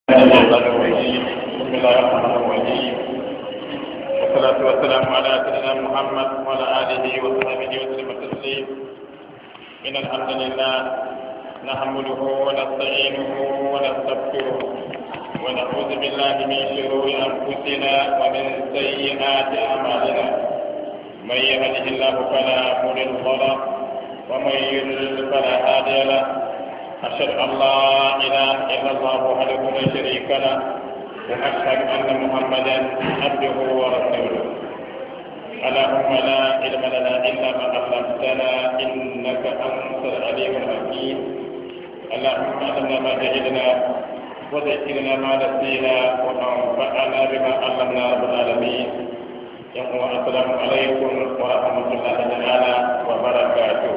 بسم الله الرحمن الرحيم والصلاة والسلام على سيدنا محمد وعلى آله وصحبه وسلم تسليم. إن الحمد لله نحمده ونستعينه ونستغفره ونعوذ بالله من شرور أنفسنا ومن سيئات أعمالنا. من يهده الله فلا مضل له ومن يضلل فلا هادي له. أشهد أن لا إله إلا الله وحده لا شريك له وأشهد أن محمدا عبده ورسوله. اللهم لا علم لنا إلا ما علمتنا إنك أنت العليم الحكيم. اللهم علمنا ما جهلنا وذكرنا ما نسينا وأنفعنا بما علمنا رب العالمين. السلام عليكم ورحمة الله تعالى وبركاته.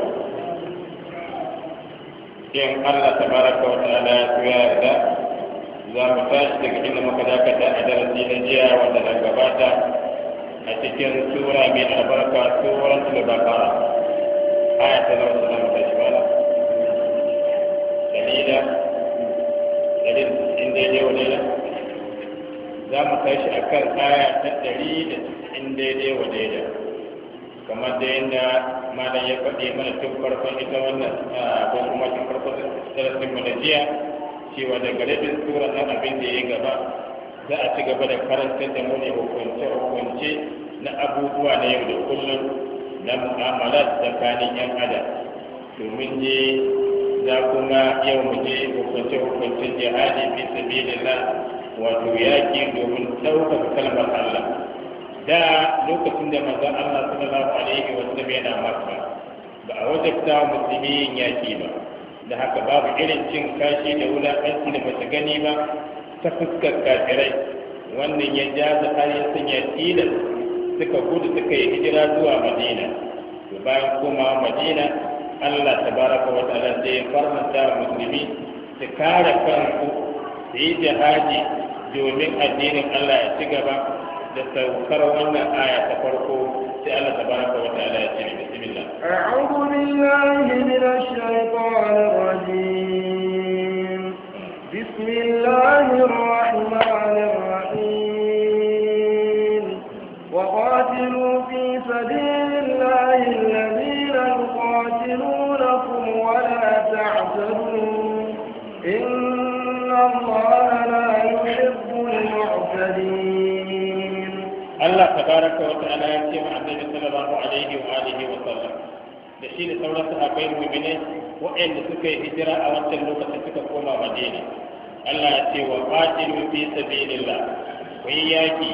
in Allah tabaraka wa ta'ala ya yarda za mu tashi daga inda muka dakata a darasi na jiya wanda na gabata a cikin sura mai albarka suratul baqara aya ta nawa za mu tashi bala dalil inda ya wale za mu tashi akan aya ta 100 inda ya wale kamar da yadda malam ya faɗi mana tun farkon ita wannan ko kuma tun farkon darasin mu na jiya cewa daga rabin sura nan abin da ya gaba za a ci gaba da karantar da mu ne hukunce na abubuwa na yau da kullum na mu'amalat tsakanin yan adam domin je za kuma yau mu je hukuncen jihadi fi sabilillah wato yaki domin ɗaukaka kalmar Allah. Da lokacin da manzon Allah sallallahu alaihi wa sallam yana Makka ba a wajabta musulmi yin yaki ba, da haka babu irin cin kashi da wulaƙanci da bata gani ba ta fuskar kafirai. Wannan ya jaza har ya sanya tilas suka gudu suka yi hijira zuwa Madina. To bayan koma Madina Allah tabaraka wa ta'ala sai ya farmanta musulmi su kare kansu su yi jihadi domin addinin Allah ya ci gaba. da saukar wannan aya ta farko sai Allah tabaraka wa ta'ala ya ce bismillah a'udhu billahi minash shaitanir rajim bismillahir rahmanir rahim wa qatilu fi sabilillahi alladhina yuqatilunakum wa la ta'tadu inna Allaha la yuhibbul mu'tadin. Allah tabaraka wa ta'ala ya ce wa annabi sallallahu alaihi wa alihi wa sallam da shi da sauran sahabbai mu'minai waɗanda suka yi hijira a wancan lokacin suka koma Madina. Allah ya ce wa qatilu fi sabilillah, ku yi yaki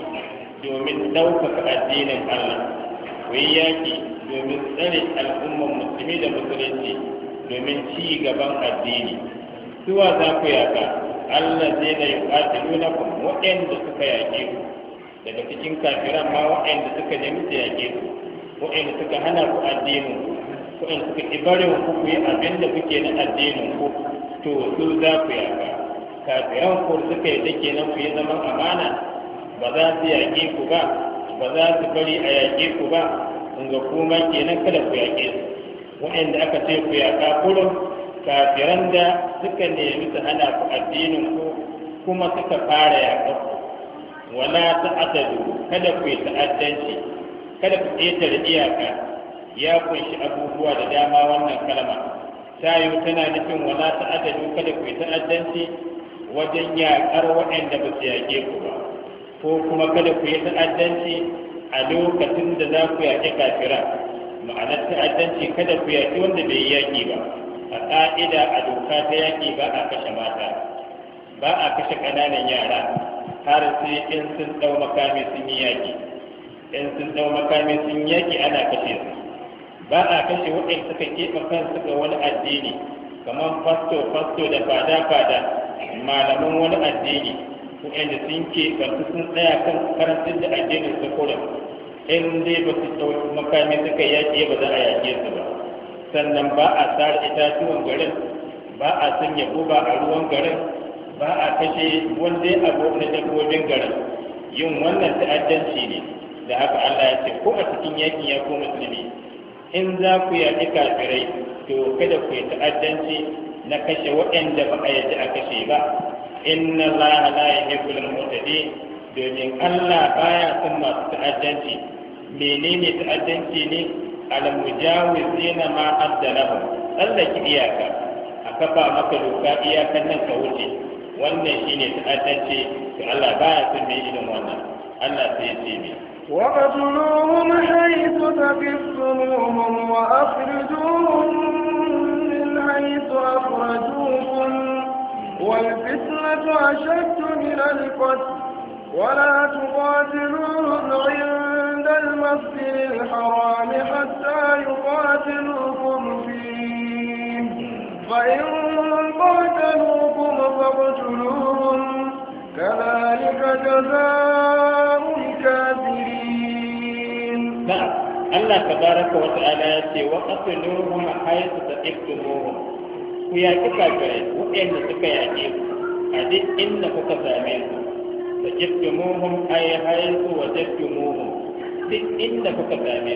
domin ɗaukaka addinin Allah, ku yi yaki domin tsare al'ummar musulmi da musulunci domin ci gaban addini. Suwa za ku yaka Allah zai na yuqatilunakum waɗanda suka yake ku daga cikin kafiran ma waɗanda suka nemi su yaƙe ku, waɗanda suka hana ku addinin ku, waɗanda suka ibarin ku ku yi abin da kuke na addinin ku, to su za ku yaƙa. Kafiran ku suka yi take nan ku yi zaman amana, ba za su yaƙe ku ba, ba za su bari a yaƙe ku ba, kun ga kuma kenan kada ku yaƙe su. Waɗanda aka ce ku yaƙa kurum kafiran da suka nemi su hana ku addinin ku kuma suka fara yaƙa ku. Wala ta'tadu, kada ku yi ta'addanci, kada ku ƙetare iyaka. Ya kunshi abubuwa da dama wannan kalma. Tayo tana nufin wala ta'tadu, kada ku yi ta'addanci wajen yaƙar waɗanda ba su yaƙe ku ba, ko kuma kada ku yi ta'addanci a lokacin da za ku yaƙi kafira. Ma'anar ta'addanci kada ku yaƙi wanda bai yi yaƙi ba. A ƙa'ida a doka ta yaƙi ba a kashe mata, ba a kashe ƙananan yara, har sai in sun ɗau makami sun yi yaƙi. In sun ɗau makami sun yaƙi ana kashe su. Ba a kashe waɗanda suka keɓe kansu ga wani addini kamar fasto da fada malaman wani addini, waɗanda sun keɓantu sun tsaya kan karantar da addinin su kurum. In dai ba su ɗau makami suka yaƙi ba za a yaƙe su ba. Sannan ba a sare itatuwan garin, ba a sanya guba a ruwan garin, ba a kashe wanda abu na dabbobin garin. Yin wannan ta'addanci ne. Da haka Allah ya ce ko a cikin yakin ya ko musulmi in za ku yaƙi kafirai to kada ku yi ta'addanci na kashe waɗanda ba a yadda a kashe ba, inna Allah la yuhibbul mu'tadin domin Allah baya son masu ta'addanci. Menene ta'addanci ne? Al-mujawizina ma addalahu, tsallake iyaka a kafa maka doka iyakan nan ka wuce, wannan shine ta'addanci. to Allah baya son mai irin wannan. Allah sai ya ce ne وقتلوهم حيث ثقفتموهم وأخرجوهم من حيث أخرجوكم والفتنة أشد من القتل ولا تقاتلوهم عند المسجد الحرام حتى يقاتلوكم فيه فإن قاتلوكم فاقتلوهم كذلك جزاء الكافرين. نعم الله تبارك وتعالى وقتلوهم حيث ثقفتموهم ku yaƙi kafirai waɗanda suka yaƙe ku a duk inda kuka same su da jiftumuhum ay haythu wajadtumuhum duk inda kuka same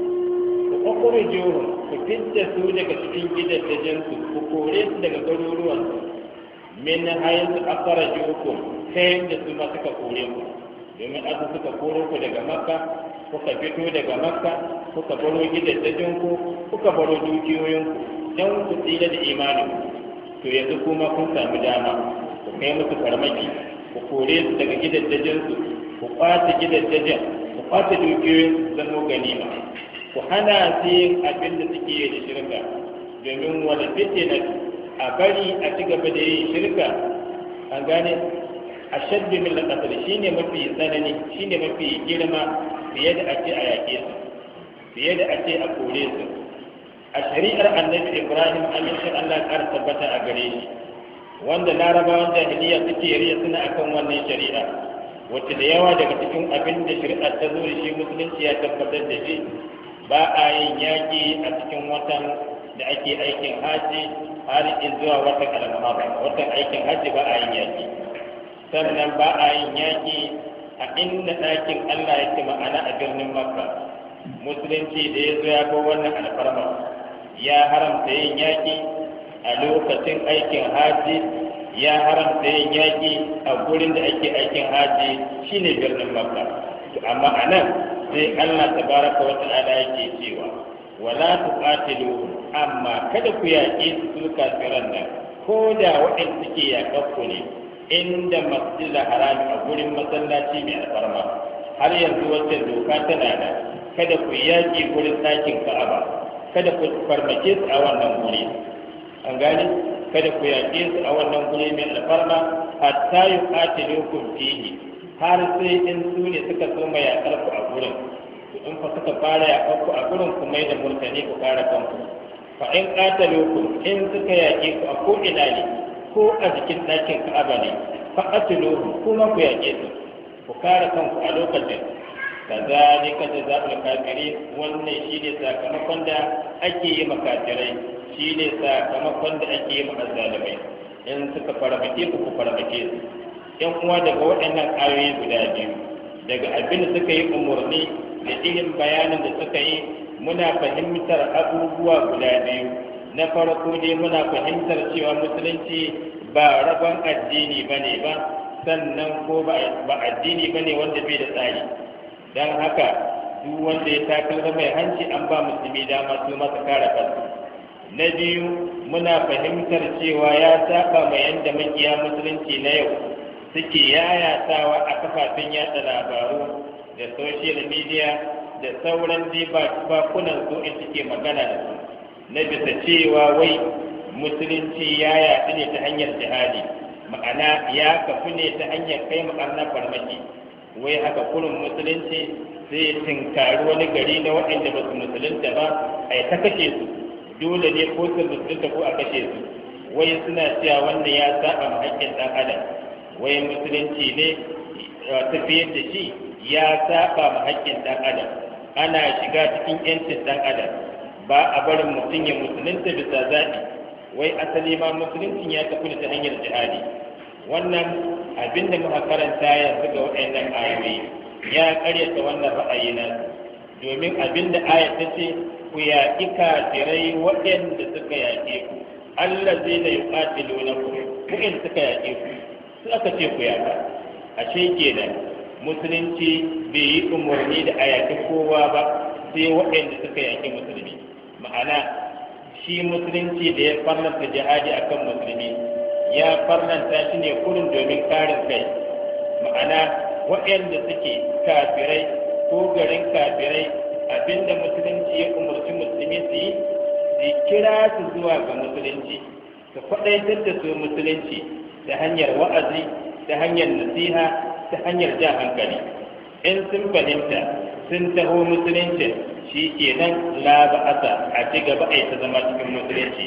su ku ukhrijuhum ku fidda su daga cikin gidajen su ku kore su daga garuruwan su min haythu akhrajukum sai da su ma suka kore ku domin azu suka koro ku daga makka kuka fito daga makka kuka baro gidajen ku kuka baro dukiyoyin ku don ku tsira da imanin. To yanzu kuma kun samu dama ku kai musu farmaki, ku kore su daga gidajensu, ku kwace gidajen, ku kwace dukiyoyin su zama ganima, ku hana su yin abin da suke yi da shirka, domin wani fitina a bari a ci gaba da yin shirka. An gane a shaddu min lakasar shi ne mafi tsanani, shi ne mafi girma fiye da ake a yaƙe su, fiye da ake a kore su. A shari'ar annabi Ibrahim amincin Allah ƙara tabbata a gare shi, wanda larabawan jahiliya suke riya suna akan wannan shari'a, wacce da yawa daga cikin abin da shari'ar ta zo da shi musulunci ya tabbatar da shi. Ba a yin yaƙi a cikin watan da ake aikin haji har zuwa watan al-muharram. Watan aikin haji ba a yin yaƙi. Sannan ba a yin yaƙi a inda ɗakin Allah yake, ma'ana a birnin Makka. Musulunci da ya zo ya ga wannan alfarma ya haramta yin yaƙi a lokacin aikin haji, ya haramta yin yaƙi a gurin da ake aikin haji shine birnin Makka. Amma a nan sai Allah tabaraka wa ta'ala yake cewa wala tuqatilu, amma kada ku yaƙi su kafiran nan ko da waɗanda suke yaƙakku ne inda masjidil harami a gurin masallaci mai alfarma. Har yanzu wacce doka tana da kada ku yaƙi gurin ɗakin Ka'aba, kada ku farmake su a wannan guri. An gane kada ku yaƙe su a wannan guri mai alfarma hatta yuqatilukum fihi, har sai in su ne suka soma yaƙar ku a gurin. In fa suka fara yaƙar ku a gurin ku mai da murtani ku kare kanku. Fa in qatalukum, in suka yaƙe ku a ko ina ne, ko a jikin ɗakin Ka'aba ne, fa qatiluhum, kuma ku yaƙe su ku kare kanku a lokacin. Kazalika jazaa'ul kafirin, wannan shine sakamakon da ake yi makafirai, shine sakamakon da ake yi mazzalimai. In suka farmake ku farmake su. Yan uwa, daga waɗannan ayoyi guda biyu, daga abin da suka yi umarni da irin bayanin da suka yi, muna fahimtar abubuwa guda biyu. Na farko dai muna fahimtar cewa musulunci ba rabon addini bane ba, sannan ko ba addini bane wanda bai da tsari. Don haka duk wanda ya takalma mai hanci an ba musulmi dama su masa kare kansu. Na biyu, muna fahimtar cewa ya saba mai yanda makiya musulunci na yau suke yayatawa a kafafen yada labaru da social media da sauran bakunan su in suke magana da su, na bisa cewa wai musulunci ya yaɗu ne ta hanyar jihadi, ma'ana ya kafu ne ta hanyar kai makarna farmaki. Wai haka kurin musulunci zai tinkari wani gari na waɗanda ba su musulunta ba a yi ta kashe su, dole ne ko su musulunta ko a kashe su. Wai suna cewa wannan ya saba ma haƙƙin ɗan adam, wai musulunci ne tafiyar da shi ya saba ma haƙƙin ɗan adam, ana shiga cikin ƴancin ɗan adam, ba a barin mutum ya musulunta bisa zaɓi. Wai asali ma musuluncin ya tafi ta hanyar jihadi. Wannan abin da muka karanta yanzu ga waɗannan ayoyi ya karyata wannan ra'ayi na, domin abin da ayat ta ce ku yaƙi kafirai waɗanda suka yaƙe ku, Allah zai da yuqatilu na ku in suka yaƙe ku. su aka ce ku yaka. Ashe kenan musulunci bai yi umarni da a yaƙi kowa ba sai waɗanda suka yaƙi musulmi. Ma'ana shi musulunci da ya farlanta jihadi akan musulmi ya farlanta shi ne kurin domin karin kai. Ma'ana waɗanda suke kafirai ko garin kafirai abinda musulunci ya umarci musulmi su yi su kira su zuwa ga musulunci, su faɗaitar da su musulunci ta hanyar wa'azi, ta hanyar nasiha, ta hanyar jan hankali. In sun fahimta sun taho musulunci shi kenan la ba'asa a ci gaba a ta zama cikin musulunci.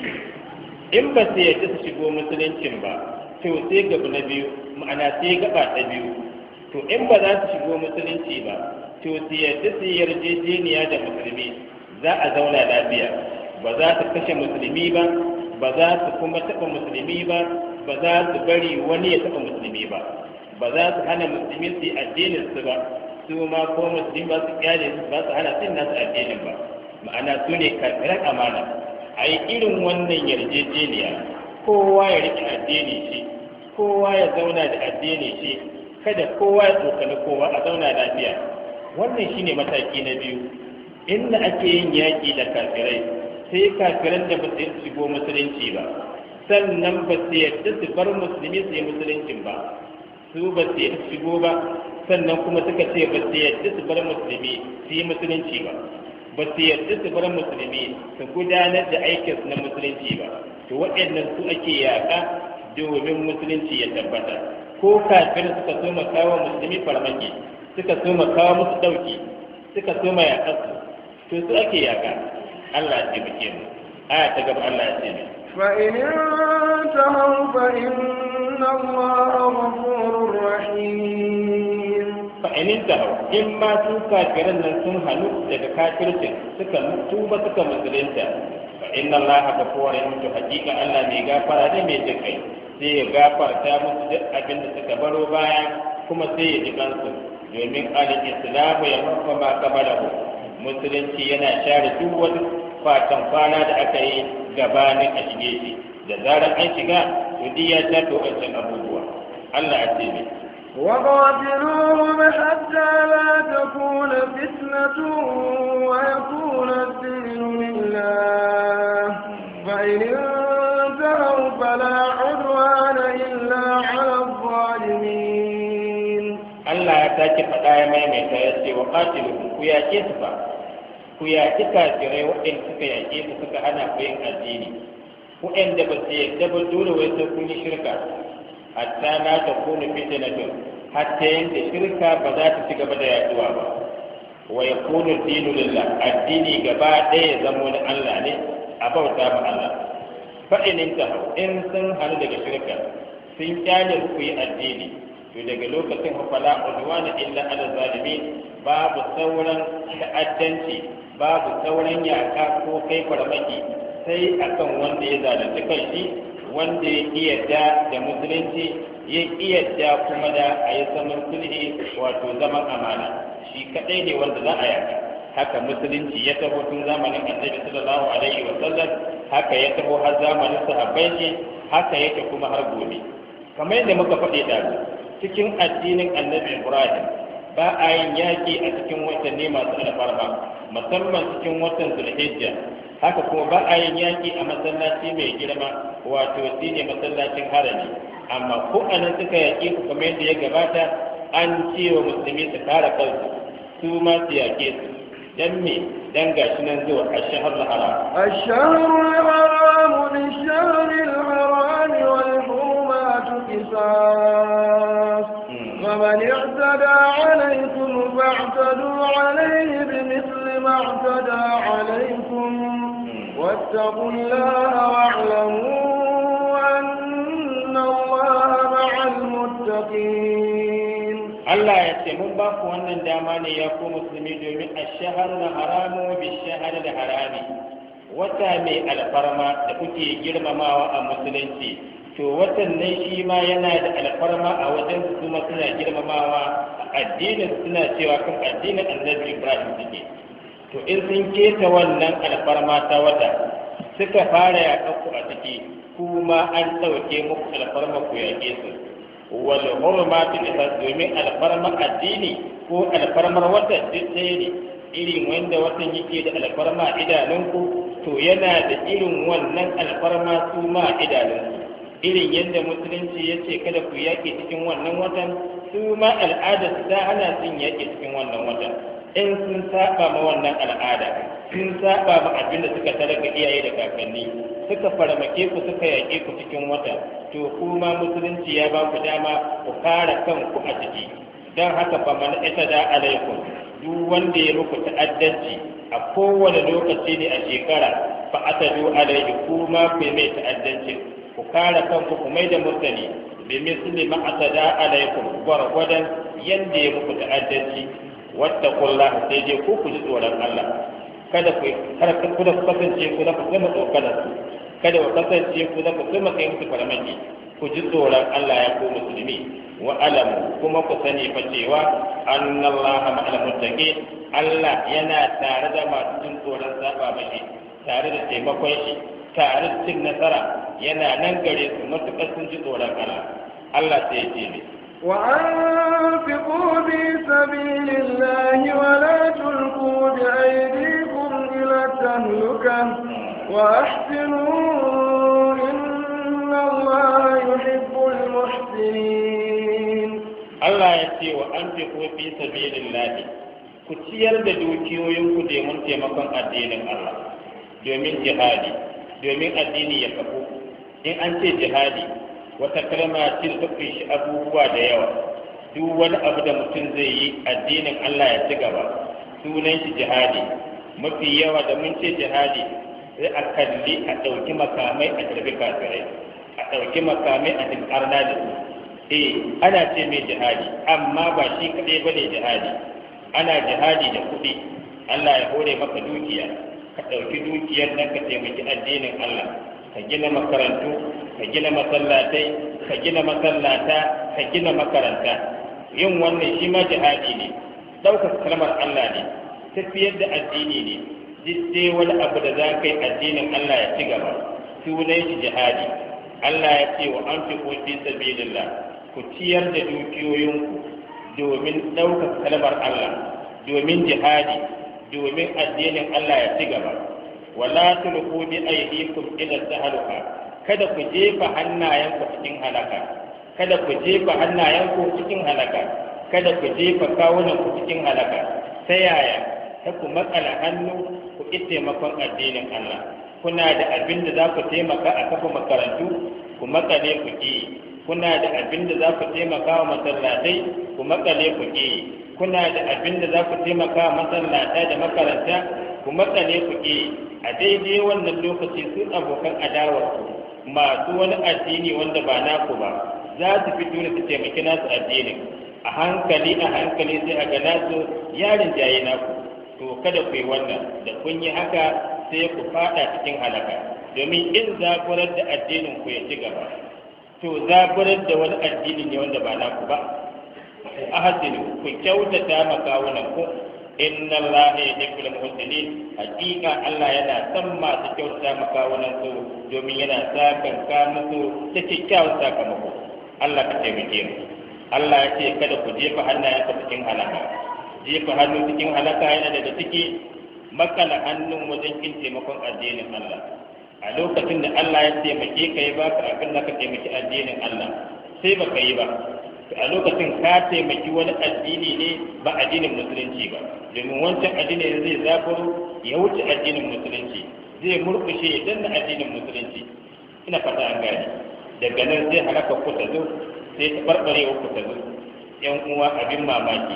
In ba su yadda su shigo musuluncin ba, to sai gaba na biyu, ma'ana sai gaba ta biyu. To in ba za su shigo musulunci ba, to su yadda su yarjejeniya da musulmi za a zauna lafiya, ba za su kashe musulmi ba, ba za su kuma taɓa musulmi ba, ba za su bari wani ya taɓa musulmi ba, ba za su hana musulmi su yi addinin su ba, su ma ko musulmi ba su kyale su ba su hana su nasu addinin ba. Ma'ana su ne kafiran amana. A yi irin wannan yarjejeniya, kowa ya riƙe addini shi, kowa ya zauna da addini shi, kada kowa ya tsokani kowa, a zauna lafiya. Wannan shine mataki na biyu. Inda ake yin yaƙi da kafirai, sai kafiran da ba su shigo musulunci ba, sannan ba su yadda su bar musulmi su yi musuluncin ba, su ba su yadda shigo ba, sannan kuma suka ce ba su yadda su bar musulmi su yi musulunci ba, ba su yadda su bar musulmi su gudanar da aikinsu na musulunci ba. To waɗannan su ake yaƙa domin musulunci ya tabbata. Ko kafirin suka so kawo musulmi farmaki, suka so kawo musu ɗauki, suka so yaƙarsu, to su ake yaƙa. Allah ya taimake mu. Aya ta gaba Allah ya ce ne. فإن انتهوا فإن الله غفور رحيم. فإن انتهوا إما su kafiran nan sun hannu daga kafircin suka tuba suka musulunta, fa inna Allah ghafurur rahim, to hakika Allah mai gafara ne mai jin kai, sai ya gafarta musu duk abin da suka baro baya, kuma sai ya ji kansu, domin al-islamu ya mafa ma qabalahu, musulunci yana share duk wani fatan kwana da aka yi gabanin a shige shi. Da zarar an shiga to ya tafi wancan abubuwa. Allah ya ce ne وقاتلوهم حتى لا تكون فتنة ويكون الدين لله فإن انتهوا فلا عدوان إلا على الظالمين. Allah ya sake faɗa ya maimaita ya ce wa qatiluhum, ku yaƙe su fa, ku yaƙi kafirai waɗanda suka yaƙe su suka hana ku yin addini, waɗanda ba su yarda ba dole wai sai kun yi shirka, hatta la takunu fitnatun, hatta yanda shirka ba za ta ci gaba da yaduwa ba, wa yakunu dinu lillah, addini gaba ɗaya ya zamo na Allah ne, a bauta ma Allah. Fa in intahu, in sun hannu daga shirka, sun kyale ku yi addini, to daga lokacin fala udwana illa ala zalimin, babu sauran ta'addanci, babu sauran yaƙa ko kai farmaki sai akan wanda ya zalunci kanshi, wanda ya iyadda da musulunci, ya iyadda kuma da a yi zaman sulhi, wato zaman amana, shi kadai ne wanda za a yaƙa. Haka musulunci ya taho tun zamanin annabi sallallahu alaihi wa sallam, haka ya taho har zamanin sahabbai shi, haka yake kuma har gobe. Kamar yadda muka faɗi da cikin addinin annabi Ibrahim ba a yin yaƙi a cikin watanni masu alfarma, musamman cikin watan Zulhijja. Haka kuma ba a yin yaƙi a masallaci mai girma, wato shi ne masallacin harami. Amma ko anan suka yaƙe ku kamar yadda ya gabata, an ce wa musulmi su kare kansu, su ma su yaƙe su. Dan me? Dan gashi nan zuwa ash-shahrul haram. Ash-shahrul haram lish-shahril haram wal hurumatu qisas. فمن اعتدى عليكم فاعتدوا عليه بمثل ما اعتدى عليكم واتقوا الله واعلموا أن الله مع المتقين. Allah ya ce mun ba ku wannan dama ne ya ku musulmi domin ash-shahrul haramu bish-shahril harami, wata mai alfarma da kuke girmamawa a musulunci, to watan nan shi ma yana da alfarma a wajen su kuma suna girmamawa a addinin, suna cewa kan addinin annabi Ibrahim suke. To in sun keta wannan alfarma ta wata suka fara yaƙa ku a ciki, kuma an ɗauke muku alfarma ku yaƙe su. wal hurmatu domin alfarmar addini ko alfarmar wata duk ɗaya ne. Irin wanda watan yake da alfarma idanunku to yana da irin wannan alfarma su ma idanunku. Irin yadda musulunci ya ce kada ku yaƙi cikin wannan watan su ma al'ada su ta hana sun yaƙi cikin wannan watan. In sun saba ma wannan al'ada, sun saba ma abin da suka tara ga iyaye da kakanni, suka farmake ku suka yaƙe ku cikin wata, to kuma musulunci ya ba ku dama ku kare kanku a ciki. Don haka fa man itada alaikum, duk wanda ya muku ta'addanci a kowane lokaci ne a shekara, fa atadu alaihi kuma ku mai ta'addanci, ku kare kanku ku mai da mutane bi misli ma atada alaikum, gwargwadon yanda ya muku ta'addanci. Wattaqullaha, sai dai ku ji tsoron Allah. Kada ku kasance ku da ku kuma tsokanar su, kada ku kasance ku da ku kuma kai musu farmaki. Ku ji tsoron Allah ya ku musulmi. Wa alamu, kuma ku sani fa cewa annallaha ma'al muttaqin, Allah yana tare da masu jin tsoron saba mashi, tare da taimakon shi, tare da cin nasara, yana nan gare su matuƙar sun ji tsoron Allah. Allah sai ya ce ne وأنفقوا في سبيل الله ولا تلقوا بأيديكم إلى التهلكة وأحسنوا إن الله يحب المحسنين. الله يأتي وأنفقوا في سبيل الله. ku ciyar da dukiyoyinku domin taimakon addinin Allah, domin jihadi, domin addini ya kafu. In an ce jihadi, wata kalma ce da ta shi abubuwa da yawa. Duk wani abu da mutum zai yi addinin Allah ya ci gaba, sunan shi jihadi. Mafi yawa da mun ce jihadi sai a kalli a ɗauki makamai a tarbi kafirai, a ɗauki makamai a cikin arna da su. Ana ce mai jihadi, amma ba shi kaɗai ba ne jihadi. Ana jihadi da kuɗi. Allah ya hore maka dukiya, ka ɗauki dukiyar nan ka taimaki addinin Allah. Ka gina makarantu, ka gina masallatai, ka gina masallata, ka gina makaranta. Yin wannan shi ma jihadi ne, ɗaukar kalmar Allah ne, tafiyar da addini ne. Duk dai wani abu da za ka yi addinin Allah ya ci gaba, sunan shi jihadi. Allah ya ce wa anfiqu fi sabilillah, ku ciyar da dukiyoyinku domin ɗaukar kalmar Allah, domin jihadi, domin addinin Allah ya ci gaba. Wala tulqu bi aydikum ila tahaluka, kada ku jefa hannayenku cikin halaka, kada ku jefa hannayenku cikin halaka, kada ku jefa kawunanku cikin halaka. Ta yaya? Ta ku matsala hannu ku ƙi taimakon addinin Allah. Kuna da abin da za ku taimaka a kafa makarantu, ku makale ku ƙi. Kuna da abin da za ku taimaka wa masallatai, ku makale ku ƙi. Kuna da abin da za ku taimaka wa masallata da makaranta, ku makale ku ƙi. A daidai wannan lokaci sun abokan adawarku masu wani addini wanda ba naku ba za su fito da su taimaki nasu addinin. A hankali sai a ga nasu yarin jaye naku. To kada ku yi wannan, da kun yi haka sai ku fada cikin halaka. Domin in zaburar da addinin ku ya ci gaba, to zaburar da wani addini ne wanda ba naku ba. Ahsinu, ku kyautata makawunan ku. Inna Allah yuhibbul muhsinin, hakika Allah yana son masu kyautata makawunan su, domin yana sakan ka musu da kyakkyawan sakamako. Allah ka taimake mu. Allah ya ce kada ku jefa hannayenka cikin halaka. Jefa hannu cikin halaka yana daga ciki makala hannun wajen kin taimakon addinin Allah. A lokacin da Allah ya taimake ka yi baka abin da ka taimaki addinin Allah, sai baka yi ba. A lokacin ka taimaki wani addini ne ba addinin musulunci ba, domin wancan addini zai zafaro ya wuce addinin musulunci, zai murkushe ya danna addinin musulunci. Ina fata an gane. Daga nan sai halaka ku ta zo, sai ta barbare ku ta zo. Yan uwa, abin mamaki,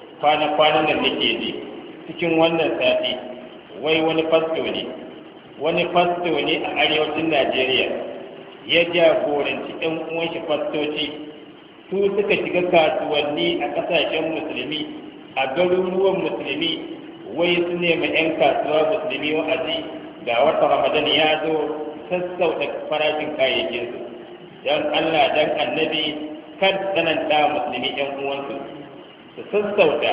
kwanan nan nake ji cikin wannan sati, wai wani fasto ne a arewacin Najeriya ya jagoranci ɗan uwan shi fastoci. Su suka shiga kasuwanni a ƙasashen musulmi, a garuruwan musulmi, wai su nema 'yan kasuwa musulmi wa'azi ga wata Ramadan ya zo, sassauta farashin kayayyakinsu. Don Allah, don annabi, kan tsananta musulmi 'yan uwansu su sassauta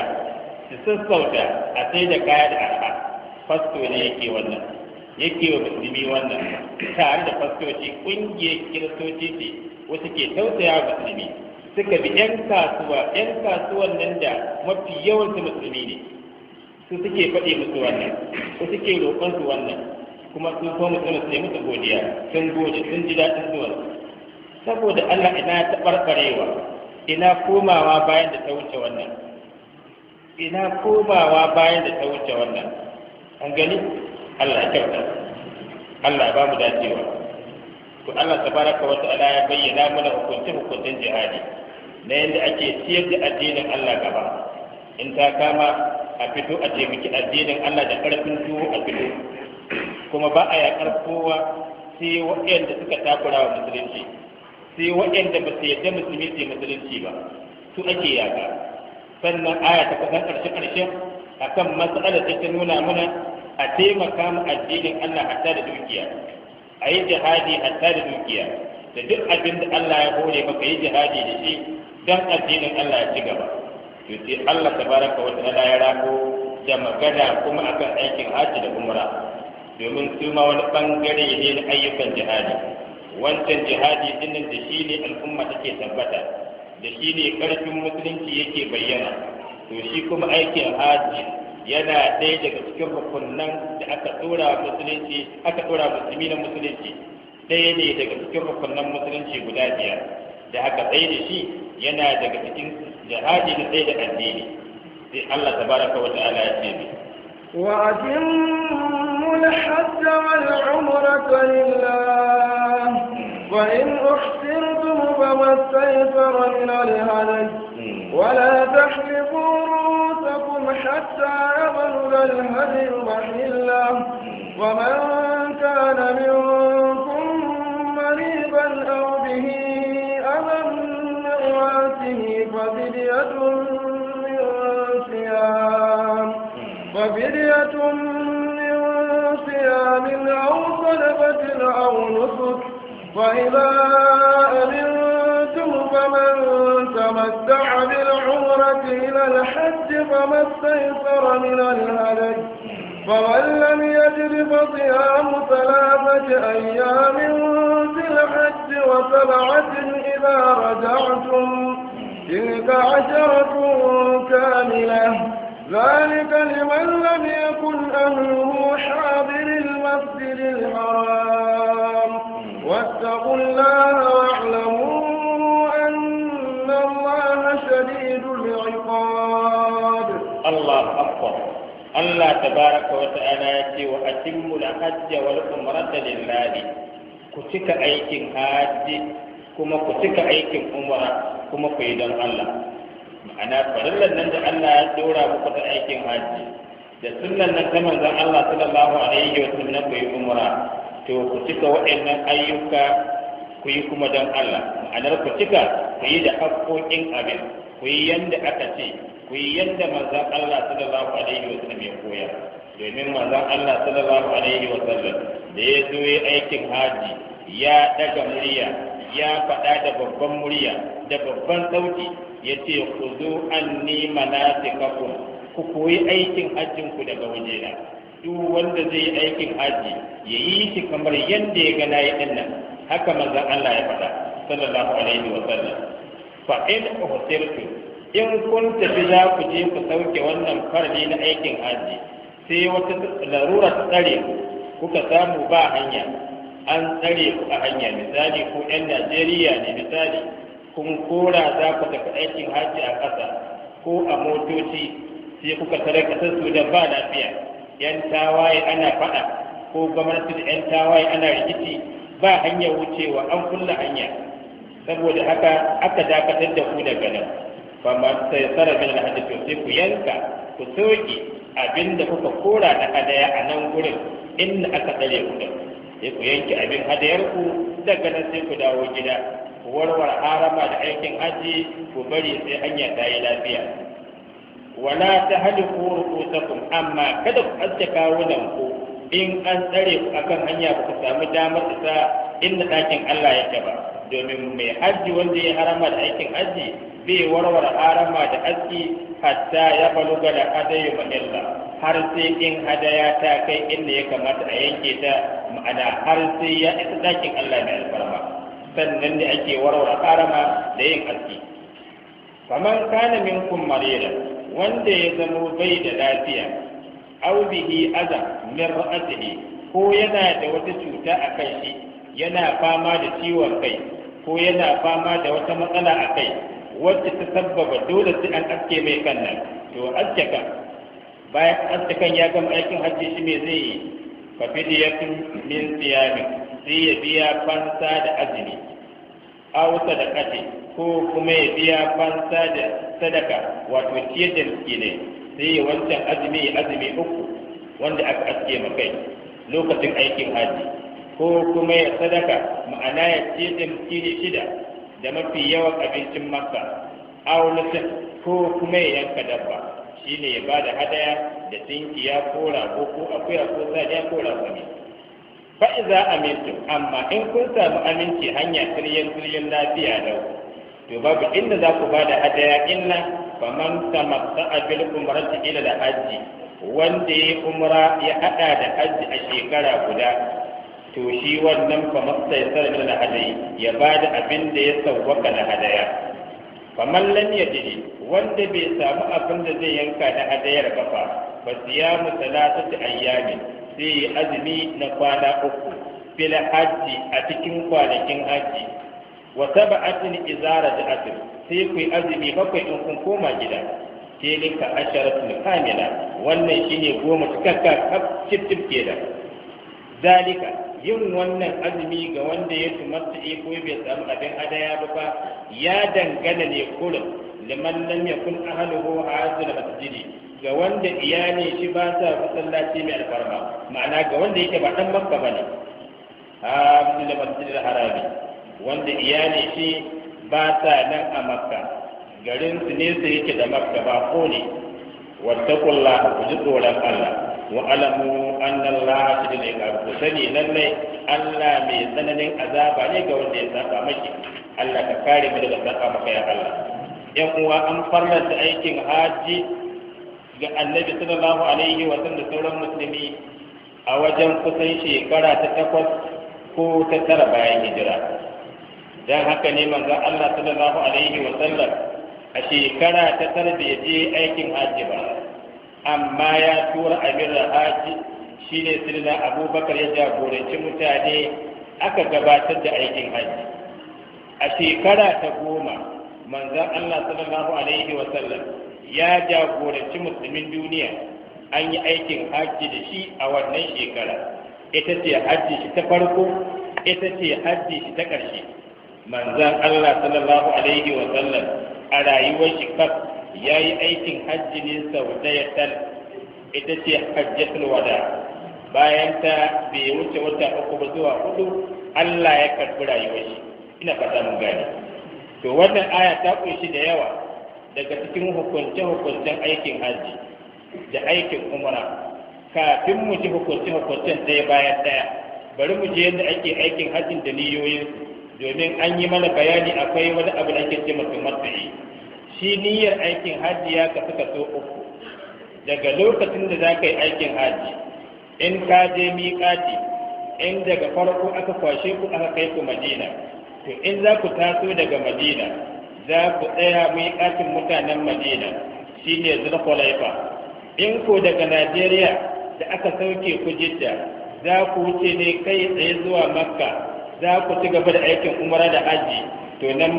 a sai da kaya da arha. Fasto ne yake wannan, yake wa musulmi wannan, tare da fastoci ƙungiyar kiristoci ce wasu ke tausaya musulmi. suka bi 'yan kasuwan nan da mafi yawansu musulmi ne su suke faɗi musu wannan su suke roƙon su wannan kuma sun so mutum su yi musu godiya sun gode sun ji daɗin zuwan saboda Allah ina ta ɓarɓarewa ina komawa bayan da ta wuce wannan an gani Allah ya kyauta Allah ba mu dacewa to Allah tabaraka wa ta'ala ya bayyana mana hukuncin jihadi na yadda ake ciyar da addinin Allah gaba in ta kama a fito a taimaki addinin Allah da ƙarfin tuwo a fito kuma ba a yaƙar kowa sai waɗanda suka takura wa musulunci sai waɗanda ba su yadda musulmi sai musulunci ba su ake yaƙa sannan aya ta kusan ƙarshe akan matsalar da ta nuna mana a taimaka mu addinin Allah hatta da dukiya a yi jihadi hatta da dukiya da duk abin da Allah ya hore maka yi jihadi da shi don addinin Allah ya ci gaba to sai Allah tabaraka wa ta'ala ya rako da magana kuma akan aikin haji da umra domin su ma wani bangare ne na ayyukan jihadi wancan jihadi dinnan da shi ne al'umma take tabbata da shi ne karfin musulunci yake bayyana to shi kuma aikin haji yana ɗaya daga cikin rukunan da aka ɗora musulunci aka ɗora musulmi na musulunci ɗaya ne daga cikin rukunan musulunci guda 5 da aka tsaye da shi yana daga cikin jihadi na tsaye da addini sai Allah tabaraka wa ta'ala ya ce wa atimmu al-hajj wal umrata lillah wa in uhsirtum famastaysara min al-hadi ولا تحلقوا رؤوسكم حتى يبلغ الهدي محله ومن كان منكم مريضا أو به أذى من رأسه ففدية من صيام أو صدقة أو نسك وإذا أمنتم فمن تمتع بالعمرة إلى الحج فما استيسر من الهدي فمن لم يجد فصيام 3 أيام في الحج و7 إذا رجعتم تلك 10 كاملة ذلك لمن لم يكن أهله حاضر المسجد الحرام واتقوا الله واعلموا أن الله شديد العقاب الله أكبر الله تبارك وتعالى وأتم الحج والعمرة لله كتك أيكن حاج كما كتك أيكن عمرة كما قيدان الله ma'ana farillan nan da Allah ya dora muku da aikin haji da sunnan nan ta manzon Allah sallallahu alaihi wa sallam ku yi umra to ku cika waɗannan ayyuka ku yi kuma don Allah ma'anar ku cika ku yi da haƙoƙin abin ku yi yanda aka ce ku yi yanda manzon Allah sallallahu alaihi wa sallam ya koya domin manzon Allah sallallahu alaihi wa sallam da ya zo yi aikin haji ya daga murya ya faɗa da babban murya da babban sauti ya ce ku zo an nima na tekakun ku koyi aikin hajjinku daga wajena duk wanda zai yi aikin hajji ya yi shi kamar yadda ya gana yi ɗin nan haka manzan Allah ya faɗa sallallahu alaihi wa sallam fa in uhsirtu in kun tafi za ku je ku sauke wannan farli na aikin hajji sai wata larura ta tsare kuka samu ba hanya an tsare ku a hanya misali ko 'yan Najeriya ne misali kun kora za ku tafi aikin hajji a ƙasa ko a motoci sai kuka tare ƙasar su da ba lafiya 'yan tawaye ana faɗa ko gwamnati da 'yan tawaye ana rikici ba hanyar wucewa an kulla hanya saboda haka aka dakatar da ku daga nan ba ma sai tsara min alhaji to sai ku yanka ku soke abinda kuka kora da hadaya a nan gurin inda aka tsare ku da sai ku yanke abin hadayarku daga nan sai ku dawo gida ku warware harama da aikin haji ku bari sai hanya ta yi lafiya wala ta haliku rukusakum amma kada ku aske kawunan ku in an tsare ku akan hanya ba ku samu damar isa inda ɗakin Allah yake ba domin mai haji wanda ya harama da aikin haji bai warware harama da aski hatta ya baluga da hadayu mahilla har sai in hadaya ta kai inda ya kamata a yanke ta ma'ana har sai ya isa dakin Allah mai alfarma sannan ne ake warware harama da yin aski faman kana minkum marida wanda ya zamo bai da lafiya aw bihi adha min ra'atihi ko yana da wata cuta a kan shi yana fama da ciwon kai ko yana fama da wata matsala a kai wacce ta sabbaba dole sai an aske mai kan nan to aske kan bayan aske kan ya gama aikin hajji shi me zai yi fa fidiyatun min siyami sai ya biya fansa da azumi aw sadaqati ko kuma ya biya fansa da sadaka wato ciyar da miskinai sai ya wancan azumi uku wanda aka aske makai lokacin aikin haji ko kuma ya sadaka ma'ana ya ciyar da miskini 6 da mafi yawan abincin makka aw nusuk ko kuma ya yanka dabba shine ya bada hadaya da tinkiya ko rago ko akuya ko saniya ko rakumi fa iza amintu amma in kun samu aminci hanya tiryan lafiya lau to babu inda za ku bada hadaya illa faman tamatta'a bil umrati ila al hajji wanda ya umra ya hada da hajji a shekara guda to shi wannan faman sai min al hadayi ya bada abin da ya sawwaka da hadaya faman lam yajidi wanda bai samu abin da zai yanka da hadayar ba fa siyamu salatati ayyamin sai azumi na kwana 3 fil hajji a cikin kwanakin hajji wa sab'atin izara da asr sai ku azumi 7 in kun koma gida tilka asharatul kamila wannan shine 10 cikakka cip kenan zalika yin wannan azumi ga wanda ya tumatta ko bai samu abin hadaya ba fa ya dangana ne kullum liman lam yakun ahluhu hazil masjidi ga wanda iyali shi ba sa masallaci mai alfarma ma'ana ga wanda yake ba dan makka bane hazil masjidil harami wanda iyali shi ba sa nan a makka garin su ne su yake da makka ba ko ne wattaqullaha ku ji tsoron Allah wa alamu anna Allah shadidul iqab ku sani lallai Allah mai tsananin azaba ne ga wanda ya saba maki Allah ka kare mu daga saba maka ya Allah yan uwa an farlanta aikin haji ga Annabi sallallahu alaihi wa sallam da sauran musulmi a wajen kusan shekara ta 8 ko ta 9 bayan hijira dan haka ne manzon Allah sallallahu alaihi wa sallam a shekara ta 9 bai je aikin haji ba amma ya tura abin haji shi ne sirna abubakar ya jagoranci mutane aka gabatar da aikin haji a shekara ta 10 manzan Allah sallallahu alaihi wasallam ya jagoranci musulmin duniya an yi aikin haji da shi a wannan shekara ita ce haji shi ta farko ita ce haji shi ta ƙarshe manzan Allah sallallahu alaihi wasallam a rayuwar shi kaf ya yi aikin hajji ne sau ɗaya tal ita ce hajjatul wada bayan ta bai wuce wata 3 ba zuwa 4 Allah ya karɓi rayuwar shi ina fata mun gane to wannan aya ta kunshi da yawa daga cikin hukunce-hukuncen aikin hajji da aikin umra kafin mu ji hukunce-hukuncen ɗaya bayan ɗaya bari mu je yadda ake aikin hajjin da niyoyinsu domin an yi mana bayani akwai wani abu da ake ce masa matsayi shi niyyar aikin hajji ya kasu kaso 3 daga lokacin da za ka yi aikin hajji in ka je miƙati in daga farko aka kwashe ku aka kai ku madina to in za ku taso daga madina za ku tsaya miƙatin mutanen madina shi ne zulhulaifa in ko daga najeriya da aka sauke ku jidda za ku wuce ne kai tsaye zuwa makka za ku ci gaba da aikin umara da hajji to nan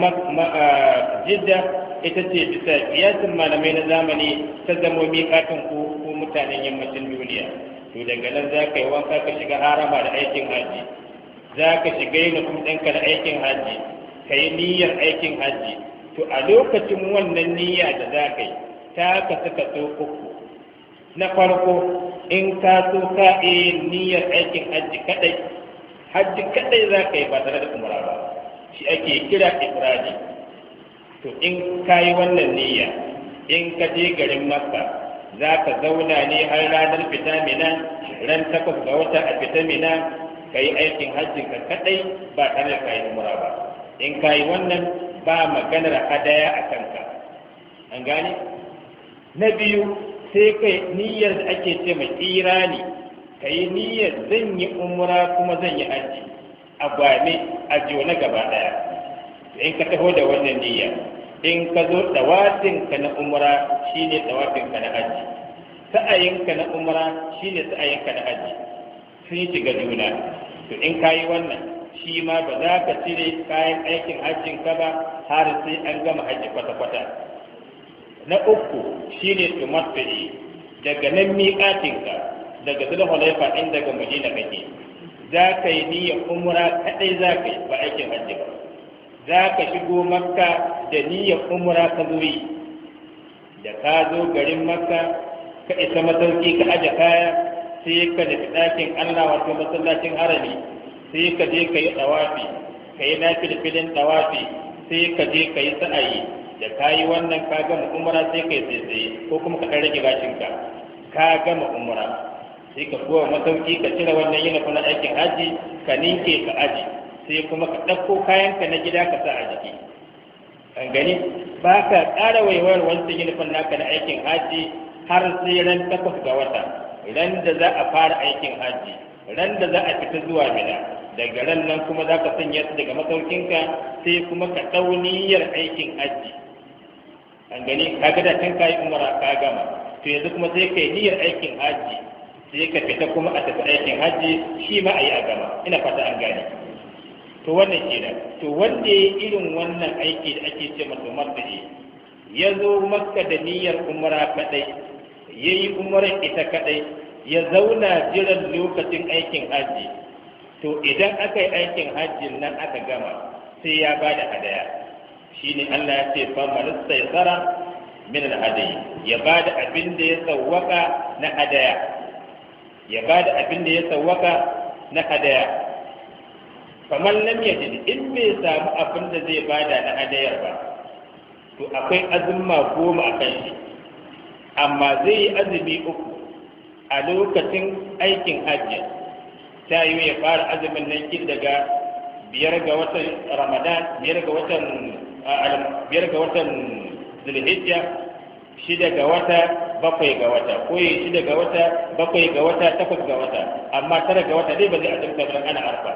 jidda ita ce bisa kiyasin malamai na zamani ta zamo miƙatin ku mutanen yammacin duniya to daga nan za ka yi wanka ka shiga harama da aikin hajji za ka shiga yin ɗinka da aikin hajji ka yi niyyar aikin hajji to a lokacin wannan niyya da za ka yi ta kasu kaso 3 na farko in ka so ka yi niyyar aikin hajji kadai za ka yi ba tare da umra ba shi ake kira ifradi to in ka yi wannan niyya in ka je garin makka za ka zauna ne har ranar fita mina ran 8 ga wata a fita mina ka yi aikin hajjin ka kadai ba tare da ka yi umra ba in ka yi wannan ba maganar hadaya a kanka an gane na biyu sai kai niyyar da ake ce mai irani ka yi niyyar zan yi umra kuma zan yi hajji a gwame a jona gaba daya in ka taho da wannan niyya in ka zo tawafin ka na umra shine tawafin ka na haji sa'ayin ka na umra shine sa'ayin ka na haji sun shiga juna to in kayi wannan shi ma ba za ka cire kayan aikin hajjin ka ba har sai an gama hajji kwata-kwata. Na uku shine tumattu'i daga nan miƙatinka daga Zulhulaifa in daga Madina kake za ka yi niyyar umra kadai za ka yi ba aikin hajji ba za ka shigo makka da niyyar umra ka zo yi da ka zo garin makka ka isa masauki ka aje kaya sai ka nufi ɗakin Allah wato masallacin harami sai ka je ka yi ɗawafi ka yi nafilfilin ɗawafi sai ka je ka yi sa'ayi da ka yi wannan ka gama umra sai ka yi tsaye ko kuma ka ɗan rage gashinka ka gama umra sai ka kowa masauki ka cire wannan yunifom na aikin haji ka ninke ka aji sai kuma ka ɗauko kayanka na gida ka sa a jiki an gani ba ka ƙara waiwayar wancan yunifom naka na aikin haji har sai ran 8 ga wata ran da za a fara aikin haji ran da za a fita zuwa mina daga ran nan kuma za ka sanya su daga masaukinka sai kuma ka ɗau niyyar aikin haji an gani ka ga da can ka yi umara ka gama to yanzu kuma sai ka yi niyyar aikin haji sai ka fita kuma a tafi aikin haji shi ma a yi a gama ina fata an gane to wannan kenan to wanda ya irin wannan aiki da ake ce masa martaji ya zo makka da niyyar umara kadai ya yi umarar ita kadai ya zauna jiran lokacin aikin haji to idan aka yi aikin hajjin nan aka gama sai ya ba da hadaya shi ne Allah ya ce famalin saisara min al-hadayi ya ba da abin da ya sawwaka na hadaya ya ba da abin da ya sawwaka na hadaya kamar lam yajid in bai samu abin da zai bada na hadayar ba to akwai azumma 10 a kan shi amma zai yi azumi 3 a lokacin aikin hajji ta yi ya fara azumin nan kin daga 5 ga watan ramadan 5 ga watan zulhijja 6 ga wata 7 ga wata ko yi 6 ga wata 7 ga wata 8 ga wata amma 9 ga wata dai ba zai azumta ba ana arfa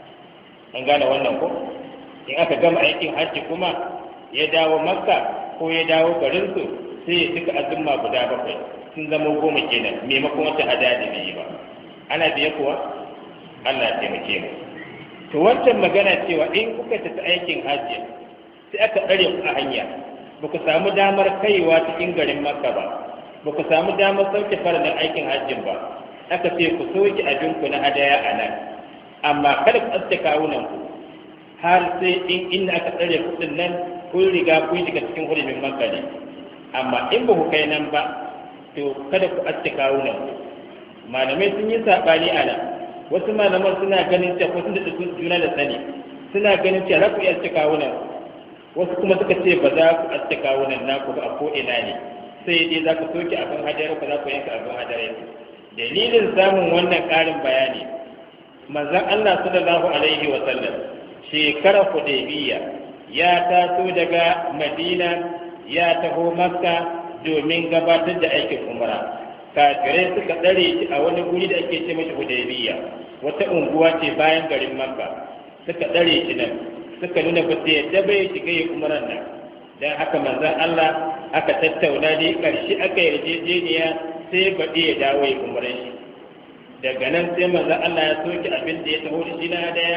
an gane wannan ko in aka gama aikin hajji kuma ya dawo makka ko ya dawo garinsu sai ya cika azumma guda 7 sun zama 10 kenan maimakon wata hada da bai yi ba ana biye kuwa Allah ya taimake mu to wancan magana cewa in kuka tafi aikin hajji sai aka tsare ku a hanya ba ku samu damar kaiwa cikin garin makka ba ba ku samu damar sauke faralin aikin hajjin ba aka ce ku soke abinku na hadaya a nan amma kada ku aske kawunan ku har sai in inda aka tsare kudin nan kun riga kun shiga cikin hurumin makka ne amma in ba ku kai nan ba to kada ku aske kawunan ku malamai sun yi sabani a nan wasu malaman suna ganin cewa sun da juna da sani suna ganin cewa za ku iya aske kawunan wasu kuma suka ce ba za ku aske kawunan naku ba a ko ina ne sai dai za ku soke abin hajjar ku za ku yanka abin hajjar dalilin samun wannan ƙarin bayani manzon Allah sallallahu alaihi wa sallam shekarar Hudaybiyya ya taso daga Madina ya taho Makka domin gabatar da aikin umra kafirai suka tsare shi a wani guri da ake ce mashi Hudaybiyya wata unguwa ce bayan garin Makka suka tsare shi nan suka nuna ba su yadda bai shiga ya umran nan dan haka manzon Allah aka tattauna dai karshe aka yarjejeniya sai baɗi ya dawo ya umran shi daga nan sai manzon Allah ya soke abin da ya taho da shi na daya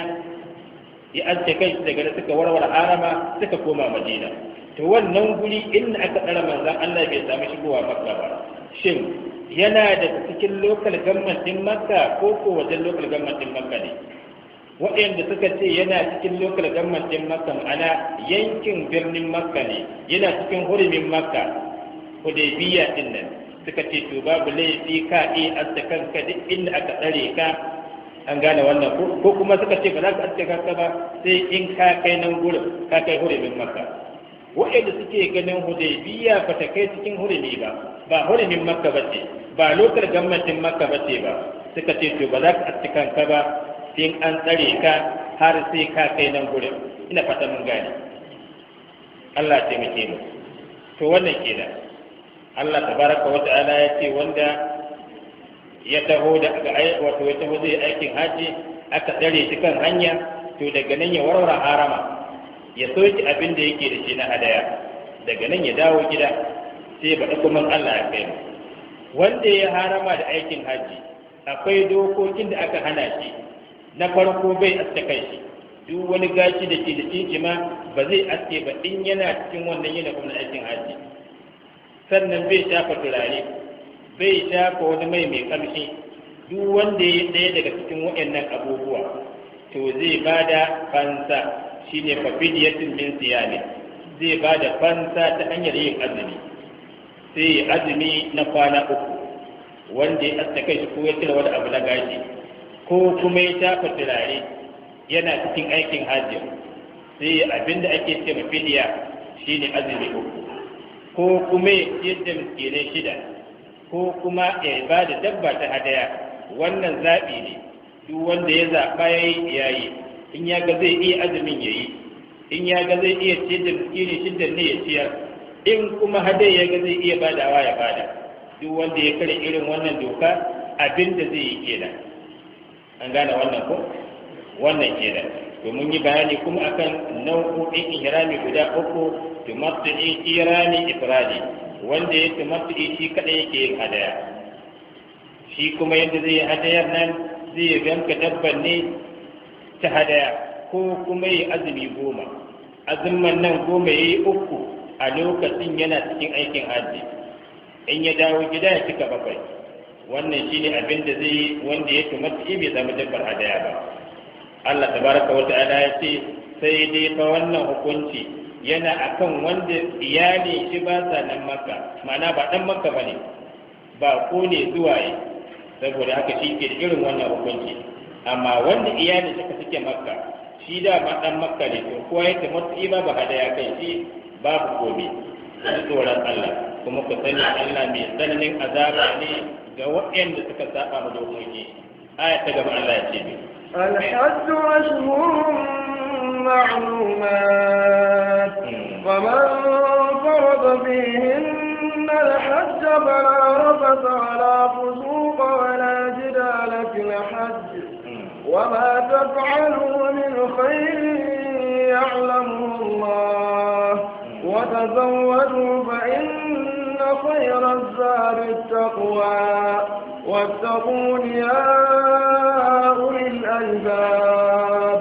ya aske kai daga nan suka warware harama suka koma Madina to wannan guri inda aka tsara manzon Allah bai samu shigowa Makka ba shin yana da cikin local government din Makka ko ko wajen local government din Makka ne waɗanda suka ce yana cikin local government din Makka ma'ana yankin birnin Makka ne yana cikin hurumin Makka Hudaybiyya din nan suka ce to babu laifi ka aske kanka duk inda aka tsare ka an gane wannan ko kuma suka ce ba za ka aske kanka ba sai in ka kai nan gurin ka kai hurumin Makka waɗanda suke ganin Hudaybiyya ba ta kai cikin hurumi ba hurumin Makka ba ce ba local government din Makka ba ce ba suka ce to ba za ka aske kanka ba sai an tsare ka har sai ka kai nan gurin ina fata mun gane Allah ya taimake mu to wannan kenan Allah tabaraka wa ta'ala ya ce wanda ya taho da wato ya taho zai aikin haji aka tsare shi kan hanya to daga nan ya warware harama ya soki abin da yake da shi na hadaya daga nan ya dawo gida sai ba kuma Allah ya kai mu. Wanda ya harama da aikin haji akwai dokokin da aka hana shi. Na farko bai aske kai shi, duk wani gashi da ke da cincima ba zai aske ba in yana cikin wannan yana kuma aikin haji. Sannan bai shafa turare, bai shafa wani mai kamshi. Duk wanda ya ɗaya daga cikin waɗannan abubuwa to zai ba da fansa, shine fafidiyatin min siyami, zai ba da fansa ta hanyar yin azumi. Sai azumi na kwana 3, wanda ya aske kai shi ko ya cire wani abu na gashi ko kuma ya shafa turare yana cikin aikin hajji, sai abinda ake ce mafidiya shine azumi 3, ko kuma ya ciyar da miskinai 6, ko kuma ya ba da dabba ta hadaya. Wannan zaɓi ne, duk wanda ya zaɓa ya yi, in ya ga zai iya azumin ya yi, in ya ga zai iya ciyar da miskini 6 ne ya ciyar, in kuma hadaya ya ga zai iya badawa ya bada. Duk wanda ya kare irin wannan doka abinda zai yi kenan. An gane wannan ko? Wannan kenan. To mun yi bayani kuma akan nau'o'in ihrami guda 3, tumattu'i, irani, ifradi. Wanda ya tumattu'i shi kada yake yin hadaya. Shi kuma yadda zai yi hadayar nan zai yanka dabban ne ta hadaya ko kuma yi azumi 10. Azumin nan 10 yayi 3 a lokacin yana cikin aikin hajji. In ya dawo gida ya cika 7. Wannan shine abin da zai wanda ya tumattu'i bai zama dabbar hadaya ba. Allah tabaraka wa ta'ala ya ce sai dai fa wannan hukunci yana akan wanda iyali shi ba sa nan Makka, ma'ana ba dan Makka bane, ba ko ne zuwa yi, saboda haka shi ke da irin wannan hukunci. Amma wanda iyali suke Makka, shi da ma dan Makka ne, to kowa ya tumattu'i ba hadaya kai shi babu komai. Ku tsoron Allah kuma ku sani Allah mai tsananin azaba ne ga waɗanda suka saba mu dokoki. Aya ta gaba Allah ya ce ne الحج أشهر معلومات فمن فرض فيهن الحج فلا رفث ولا فسوق ولا جدال في الحج وما تفعلوا من خير يعلمه الله وتزودوا فإن خير الزاد التقوى واتقون يا أولي الألباب.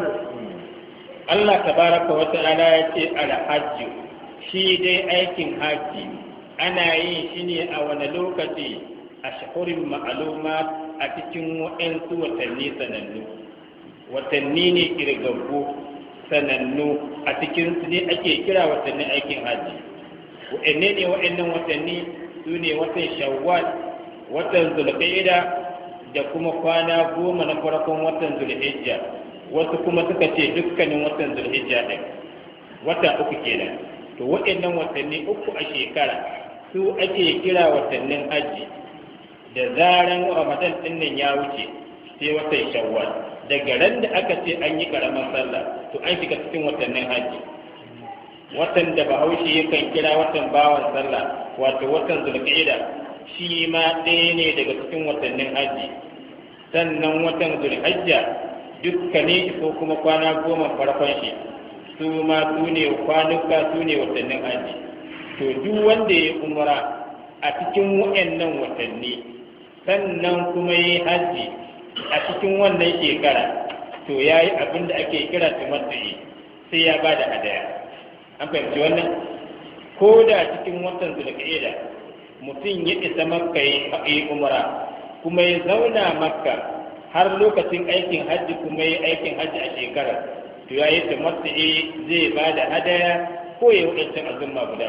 Allah tabaraka wa ta'ala ya ce alhajju shi dai aikin haji ana yin shi ne a wani lokaci a shahurin ma'aluma a cikin waɗansu watanni sanannu. Watanni ne ƙirgaggu sanannu a cikin su ne ake kira watannin aikin haji. Waɗanne ne waɗannan watanni? Su ne watan Shawwal, watan Zulqa'ida da kuma kwana 10 na farkon watan Zulhijja. Wasu kuma suka ce dukkanin watan Zulhijja ɗin, wata 3 kenan. To waɗannan watanni 3 a shekara su ake kira watannin haji. Da zaran Ramadan ɗin nan ya wuce sai watan Shawwal. Daga ran da aka ce an yi ƙaramar sallah to an shiga cikin watannin haji. Watan da Bahaushe yakan kira watan bawan sallah, wato watan Zulqa'ida, shi ma ɗaya ne daga cikin watannin haji. Sannan watan Zulhijja dukkane ko kuma kwana 10 farkon shi su ma su ne kwanuka, su ne watannin haji. To duk wanda ya umra a cikin waɗannan watanni sannan kuma yi haji a cikin wannan shekara to ya yi abin da ake kira tumattu'i, sai ya ba da hadaya. An fahimci wannan? Ko da cikin watan Zulqa'ida mutum ya isa Makka ya yi umra kuma ya zauna Makka har lokacin aikin hajji kuma ya aikin hajji a shekarar, to ya yi tumattu'i zai ba da hadaya ko ya wadancan azumma guda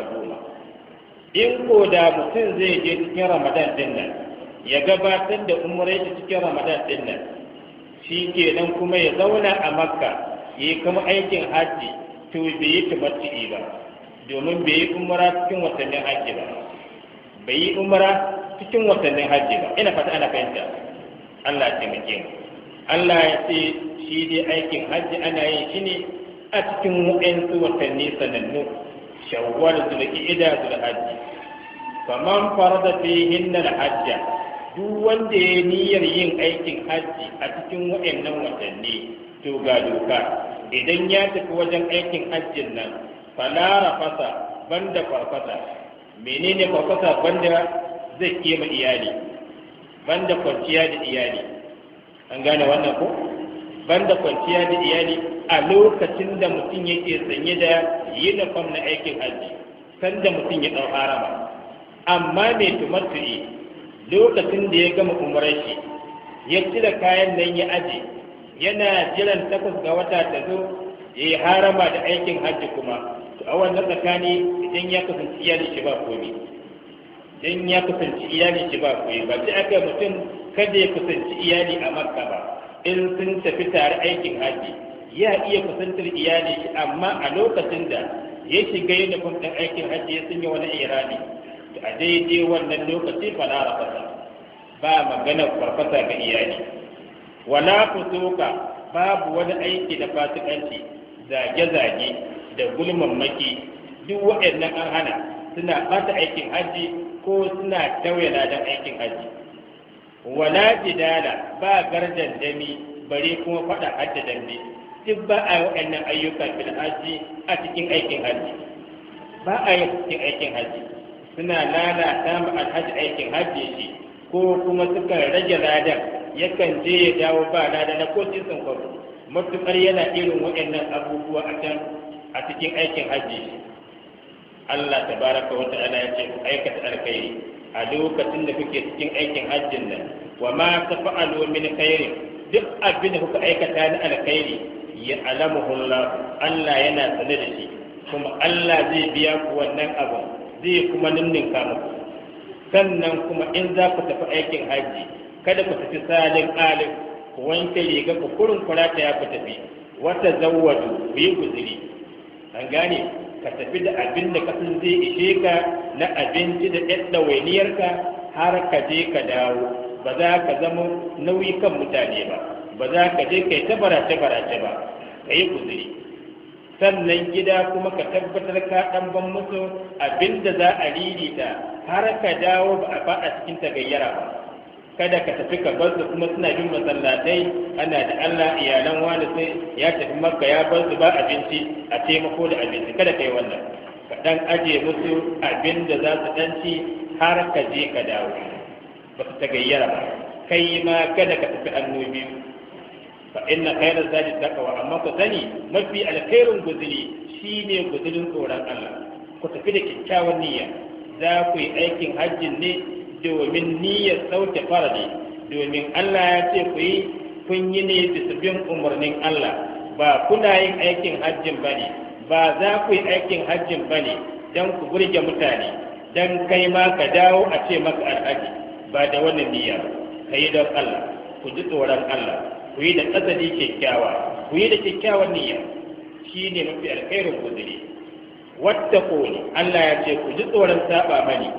10. In ko da mutum zai je cikin Ramadan din nan ya gabatar da umrar shi cikin Ramadan din nan, shi kenan kuma ya zauna a Makka ya yi kuma aikin hajji, to bai yi tumattu'i ba, domin bai yi umra cikin watannin hajji ba, bai yi umra cikin watannin hajji ba. Ina fata ana fahimta. Allah ya taimake mu. Allah ya ce shi dai aikin hajji ana yin shi ne a cikin waɗansu watanni sanannu, Shawwal, Zulqa'ida, Zulhajji. Faman farada fihinna al-hajja, duk wanda ya niyyar yin aikin hajji a cikin waɗannan watanni, to ga doka, idan ya tafi wajen aikin hajjin nan, fala rafasa banda kwarkwata. Menene kwarkwata? Banda zai kema iyali, banda kwanciya da iyali. An gane wannan ko? Banda kwanciya da iyali a lokacin da mutum yake sanye da uniform na aikin hajji, sanda mutum ya ɗau harama. Amma mai tumattu'i lokacin da ya gama umarar shi, ya cire kayan nan ya aje, yana jiran 8 ga wata ta zo ya yi harama da aikin hajji kuma. A wannan tsakani idan ya kasance iyali shi ba komi, idan ya kasance iyali shi ba komi, ba sai aka mutum kada ya kusanci iyali a Makka ba. In sun tafi tare aikin haji ya iya kusantar iyali shi, amma a lokacin da ya shiga yunifom ɗin aikin haji ya sanya wani irani, a daidai wannan lokaci fa na rafasa, ba magana farfasa ga iyali. Wala fusuka, babu wani aiki da fasikanci, zage-zage da gulmammaki, duk waɗannan an hana, suna ɓata aikin haji ko suna tauye ladan aikin haji. Wala jidala, ba gardan dami bare kuma faɗa hadda dambe, duk ba a yi waɗannan ayyuka fil haji a cikin aikin haji, ba a yi cikin aikin haji. Suna lalata ma alhaji aikin haji shi, ko kuma suka rage ladan, yakan je ya dawo ba lada na ko cikin kwaro, matuƙar yana irin waɗannan abubuwa a can a cikin aikin haji. Allah tabaraka wa ta'ala ya ce ku aikata alkhairi a lokacin da kuke cikin aikin hajjin nan, wa ma tafa'alu min khairin, duk abin da kuka aikata na alkhairi ya alamuhu Allah yana sane da shi, kuma Allah zai biya ku wannan abu, zai kuma ninninka muku. Sannan kuma in za ku tafi aikin hajji, kada ku tafi salin alif, ku wanke riga ku kurin kurata ya ku tafi, wata zawwadu ku yi guzuri. An gane, ka tafi da abin da kasan zai ishe ka na abinci da ɗan ɗawainiyarka har ka je ka dawo, ba za ka zama nauyi kan mutane ba, ba za ka je kai ta barace-barace ba, ka yi guzuri. Sannan gida kuma ka tabbatar ka ɗan ban musu abin da za a ririta har ka dawo ba a faɗa cikin tagayyara ba. Kada ka tafi ka bar su kuma suna bin masallatai, ana da Allah iyalan wani sai ya tafi Makka ya bar su ba abinci a taimako da abinci, kada ka yi wannan. Ka ɗan aje musu abin da za su ɗan ci har ka je ka dawo, ba su tagayyara ba. Kai ma kada ka tafi hannu biyu. Fa inna khairaz zadi taqwa, amma ku sani mafi alkhairun guzuri shine guzurin tsoron Allah. Ku tafi da kyakkyawan niyya, za ku yi aikin hajjin ne domin niyyar sauke farali, domin Allah ya ce ku yi, kun yi ne bisa bin umarnin Allah, ba kuna yin aikin hajjin ba ne, ba za ku yi aikin hajjin ba ne don ku burge mutane, don kai ma ka dawo a ce maka alhaji, ba da wannan niyya. Ka yi don Allah, ku ji tsoron Allah, ku yi da asali kyakkyawa, ku yi da kyakkyawan niyya, shi ne mafi alkhairin guzuri. Wata kone, Allah ya ce ku ji tsoron saba mani,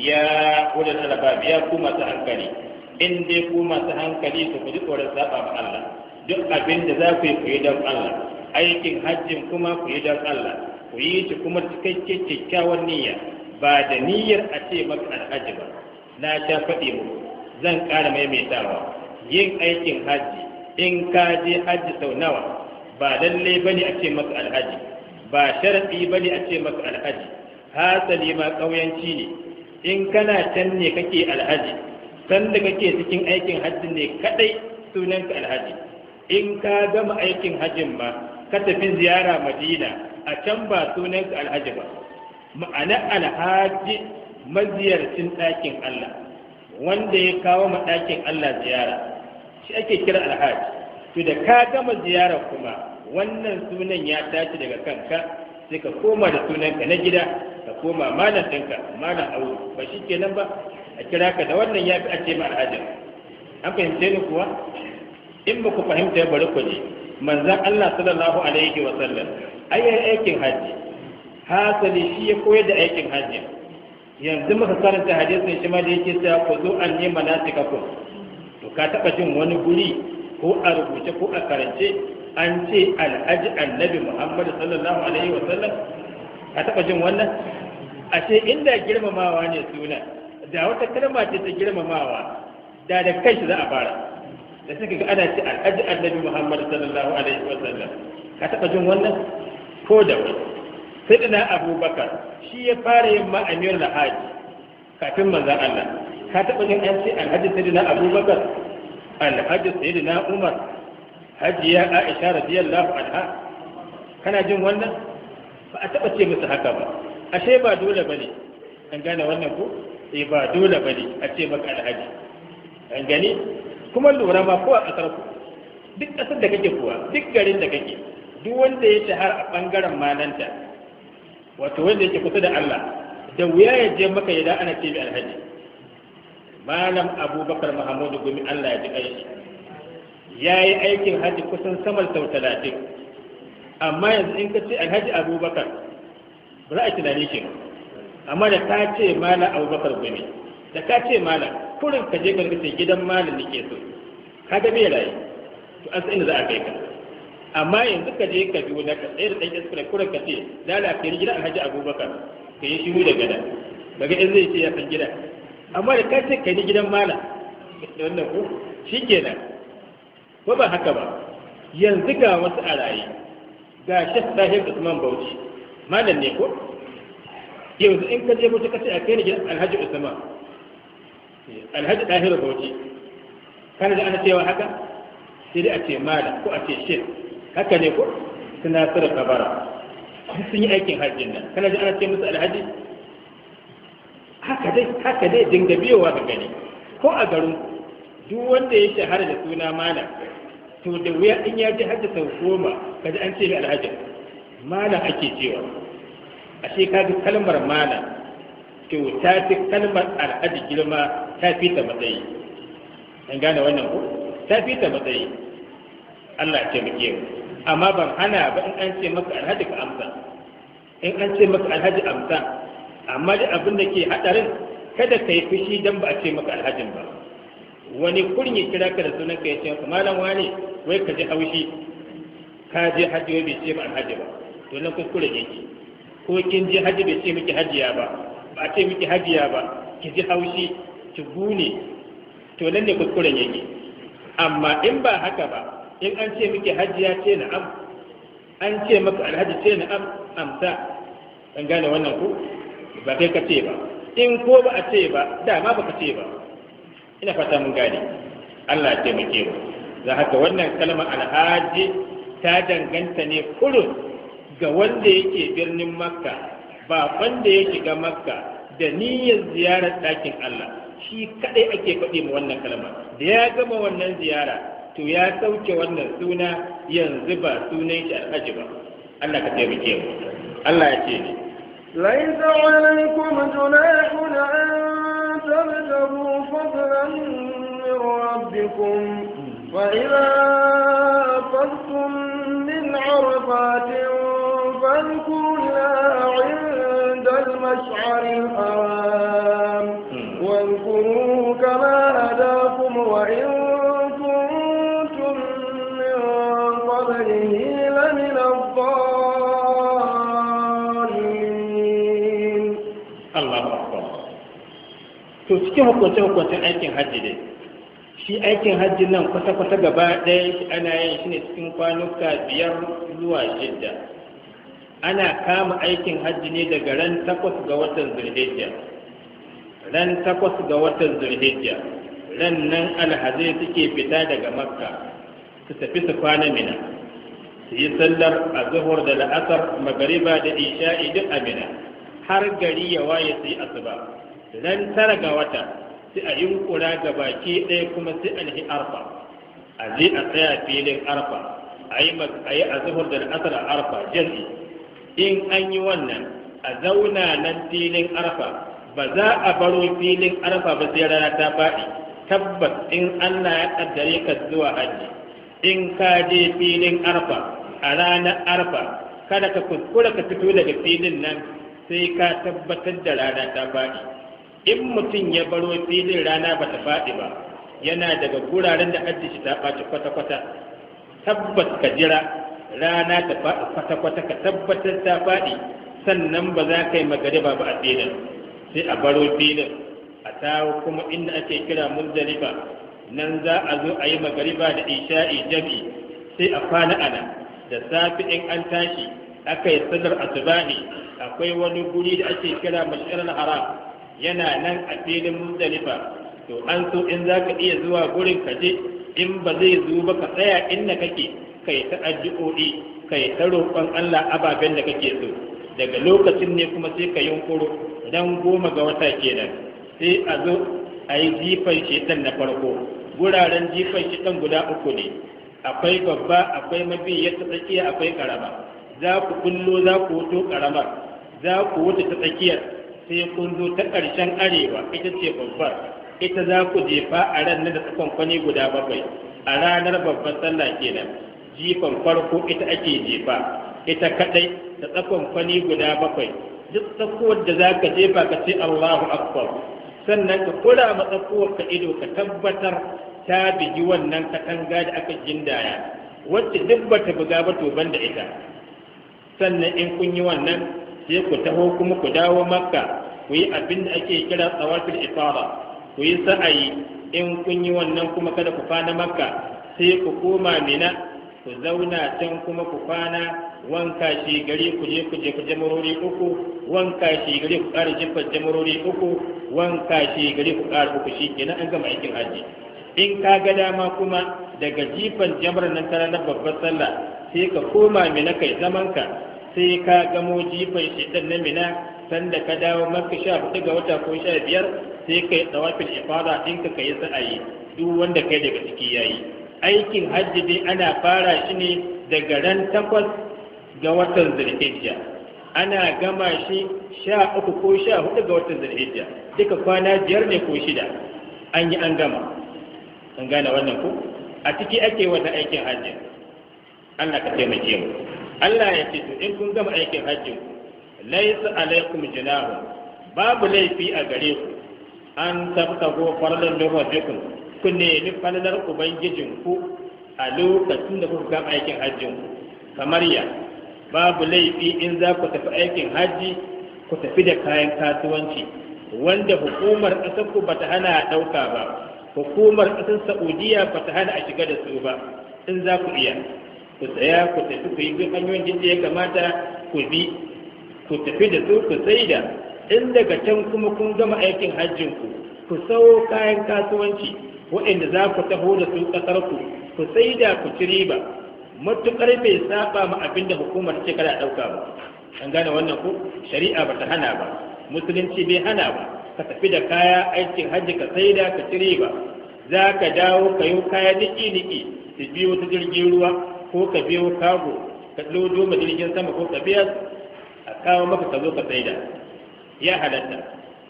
ya ulul albab, ya ku masu hankali. In dai ku masu hankali ku ji tsoron saba ma Allah, duk abin da za ku yi don Allah, aikin hajjin kuma ku yi don Allah, ku yi shi kuma cikakken kyakkyawan niyya, ba da niyyar a ce maka alhaji ba. Na sha faɗi muku, zan ƙara maimaitawa, yin aikin hajji in ka je hajji sau nawa ba lallai bane a ce maka alhaji, ba sharadi bane a ce maka alhaji, hasali ma ƙauyanci ne. In kana can ne kake alhaji, sanda kake cikin aikin hajji ne kadai sunanka alhaji. In ka gama aikin hajjin ma ka tafi ziyara Madina, a can ba sunanka alhaji ba. Ma'ana alhaji maziyarcin ɗakin Allah, wanda ya kawo ma ɗakin Allah ziyara, shi ake kira alhaji. To da ka gama ziyara kuma wannan sunan ya tashi daga kanka, sai ka koma da sunanka na gida, ka koma malam ɗinka, malam aure, ba shi kenan ba, a kira ka da wannan ya fi a ce ma alhaji. An fahimce ni kuwa? In ba ku fahimta bari ku ji, manzon Allah sallallahu alaihi wa sallam ayyar aikin hajji, hasali shi ya koyar da aikin hajji. Yanzu muka karanta hadisin shi ma da yake cewa ku zo an nema nasikakum. To ka taba jin wani guri ko a rubuce ko a karance an ce alhaji annabi Muhammad sallallahu alaihi wa sallam? Ka taba jin wannan? Ashe inda girmamawa ne suna, da wata kalma ce ta girmamawa, da kai shi za a fara. Da suka ga ana ce alhaji annabi Muhammad sallallahu alaihi wa sallam. Ka taba jin wannan? Ko da wani sayyidina abubakar shi ya fara yin ma amirul hajji kafin manzon Allah ka taɓa jin an ce alhaji sayyidina abubakar alhaji sayyidina umar hajiya aisha radiyallahu anha kana jin wannan ba a taɓa ce musu haka ba ashe ba dole bane an gane wannan ko ba dole bane a ce maka alhaji an gani kuma lura ma ko a ƙasar ku duk ƙasar da kake kuwa duk garin da kake duk wanda ya shahara a ɓangaren malanta wato wanda yake kusa da Allah da wuya ya je maka ya da ana ce mai alhaji malam abubakar mahamudu gumi Allah ya ji ƙarshi ya yi aikin hajji kusan samar sau 30 amma yanzu in ka ce alhaji abubakar ba za a tunani shi amma da ka ce malam abubakar gumi da ka ce malam kurin ka je ka rikace gidan malam da ke so ka ga bai rayu to an san inda za a kai ka amma yanzu ka je ka biyo na ka tsaye da ɗan iskura kurin ka ce lalace gidan alhaji abubakar ka yi shiru da gada daga in zai ce ya san gida amma da ka ce ka yi gidan malam da wannan ko shi kenan ko ba haka ba yanzu ga wasu a raye ga shek dahir usman bauchi malam ne ko yanzu in ka je mutu ka ce a kai ni gidan alhaji usman alhaji dahir bauchi kana da ana cewa haka sai dai a ce malam ko a ce shek haka ne ko suna tsara kabara sun yi aikin hajjin nan kana da ana ce musu alhaji haka dai dinga biyowa ka gani ko a garin duk wanda ya shahara da suna malam to da wuya in ya ji hajji sau 10 kaji an ce mai alhaji malam ake cewa ashe ka ga kalmar malam to ta fi kalmar alhaji girma ta fi ta matsayi an gane wannan ko ta fi ta matsayi Allah ya taimake mu amma ban hana ba in an ce maka alhaji ka amsa in an ce maka alhaji amsa amma da abin da ke hadarin kada ka yi fushi dan ba a ce maka alhajin ba wani kurin ya kira ka da sunan ka ya ce maka malam wani wai ka ji haushi ka je hajji wai bai ce ba alhaji ba to nan kuskure yake ko kin je hajji bai ce miki hajiya ba ba a ce miki hajiya ba ki ji haushi ki gune to nan ne kuskuren yake amma in ba haka ba in an ce miki hajiya ce na'am an ce maka alhaji ce na'am amsa an gane wannan ko ba kai ka ce ba in ko ba a ce ba dama ba ka ce ba ina fata mun gane Allah ya taimake mu za haka wannan kalmar alhaji ta danganta ne kurun ga wanda yake birnin makka ba wanda ya shiga makka da niyyar ziyarar ɗakin Allah shi kadai ake faɗi ma wannan kalma da ya gama wannan ziyara to ya sauke wannan suna yanzu ba sunan shi alhaji ba Allah ka taimake mu Allah ya ce ne ليس عليكم جناح أن تبتغوا فضلا من ربكم وإذا أفضتم من عرفات فاذكروا الله عند المشعر الحرام واذكروه كما هداكم وإن كنتم من قبله لمن الضالين. الله أكبر. to cikin hukunce-hukuncen aikin hajji dai shi aikin hajji nan kwata-kwata gaba ɗaya shi ana yin shi ne cikin kwanuka 5 zuwa 6 ana kama aikin hajji ne daga ran 8 ga watan zulhijja ran 8 ga watan zulhijja ran nan alhazai suke fita daga makka su tafi su kwana mina su yi sallar azhar da la'asar magariba da isha'i duk a mina har gari ya waye su yi asuba ran 9 ga wata sai a yunkura ga baki ɗaya kuma sai a nahi arfa a je a tsaya filin arfa a yi azhar da la'asar a arfa jam'i in an yi wannan a zauna nan filin arfa ba za a baro filin arfa ba sai rana ta faɗi tabbas in Allah ya kaddare ka zuwa haji in ka je filin arfa a ranar arfa kada ka kuskura ka fito daga filin nan sai ka tabbatar da rana ta faɗi in mutum ya baro filin rana ba ta faɗi ba yana daga guraren da hajji shi ta ɓaci kwata-kwata tabbas ka jira rana ta faɗi kwata-kwata ka tabbatar ta faɗi sannan ba za ka yi magariba ba a filin sai a baro filin a tawo kuma inda ake kira muzdalifa nan za a zo a yi magariba da isha'i jami sai a kwana ana da safi in an tashi aka yi sallar asubahi akwai wani guri da ake kira mash'arul haram yana nan a filin muzdalifa to an so in za ka iya zuwa gurin ka je in ba zai zo ba ka tsaya inda kake kai ta addu'o'i kai ta roƙon Allah ababen da kake so daga lokacin ne kuma sai ka yunkuro dan 10 ga wata kenan sai a zo a yi jifan shedan na farko guraren jifan shedan guda 3 ne akwai babba akwai mabi ta tsakiya akwai karama za ku kullo za ku wuto karamar za ku wuce ta tsakiyar sai kun zo ta ƙarshen arewa ita ce babbar ita za ku jefa a ran da tsakon kwani guda 7 a ranar babbar sallah kenan jifan farko ita ake jefa ita kadai da tsakon kwani guda 7 duk tsakuwar da za ka jefa ka ce Allahu akbar sannan ka kula ma tsakuwar ka ido ka tabbatar ta bigi wannan katanga da aka gindaya wacce duk bata buga ba to banda ita sannan in kun yi wannan sai ku taho kuma ku dawo makka ku yi abin da ake kira tsawafil ifada ku yi sa'ayi in kun yi wannan kuma kada ku kwana makka sai ku koma mina ku zauna can kuma ku kwana wanka shi gari ku je ku jamarori 3 wanka shi gari ku ƙara jifar jamarori 3 wanka shi gari ku ƙara 3 shi kenan an gama aikin hajji in ka ga dama kuma daga jifan jamar nan ta ranar babbar sallah sai ka koma mina kai zamanka sai ka gamo jifan shedan na mina sanda ka dawo maka 14 ga wata ko 15 sai kai tawafil ifada ɗinka ka yi sa'ayi duk wanda kai daga ciki yayi aikin hajji dai ana fara shi ne daga ran 8 ga watan zulhijja ana gama shi 13 ko 14 ga watan zulhijja duka kwana 5 ne ko 6 an yi an gama an gane wannan ko a ciki ake wata aikin hajji Allah ka taimake mu Allah ya ce to in kun gama aikin hajji laysa alaikum junahun babu laifi a gare ku an tabtago farlan da rabbikum ku nemi falalar ubangijinku a lokacin da kuka gama aikin hajjin kamar ya babu laifi in za ku tafi aikin hajji ku tafi da kayan kasuwanci wanda hukumar ƙasar ku bata hana a ɗauka ba hukumar ƙasar Saudiya bata hana a shiga da su ba in za ku iya ku tsaya ku tafi ku yi hanyoyin da ya kamata ku bi ku tafi da su ku saida in daga can kuma kun gama aikin hajjin ku sawo kayan kasuwanci waɗanda za ku taho da su ƙasar ku saida ku ci riba matuƙar bai saba ma abin da hukumar ce kada ɗauka ba an gane wannan ko shari'a ba ta hana ba musulunci bai hana ba ka tafi da kaya aikin hajji ka saida ka ci riba za ka dawo ka yi kaya niki-niki su biyo ta jirgin ruwa ko ka biyo kago ka lodo ma jirgin sama ko ka biya a kawo maka ka zo ka saida ya halatta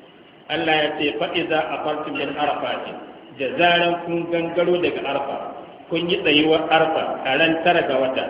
Allah ya ce fa'iza a farcin min arafati da zaran kun gangaro daga arfa kun yi tsayuwar arfa a ran 9 ga wata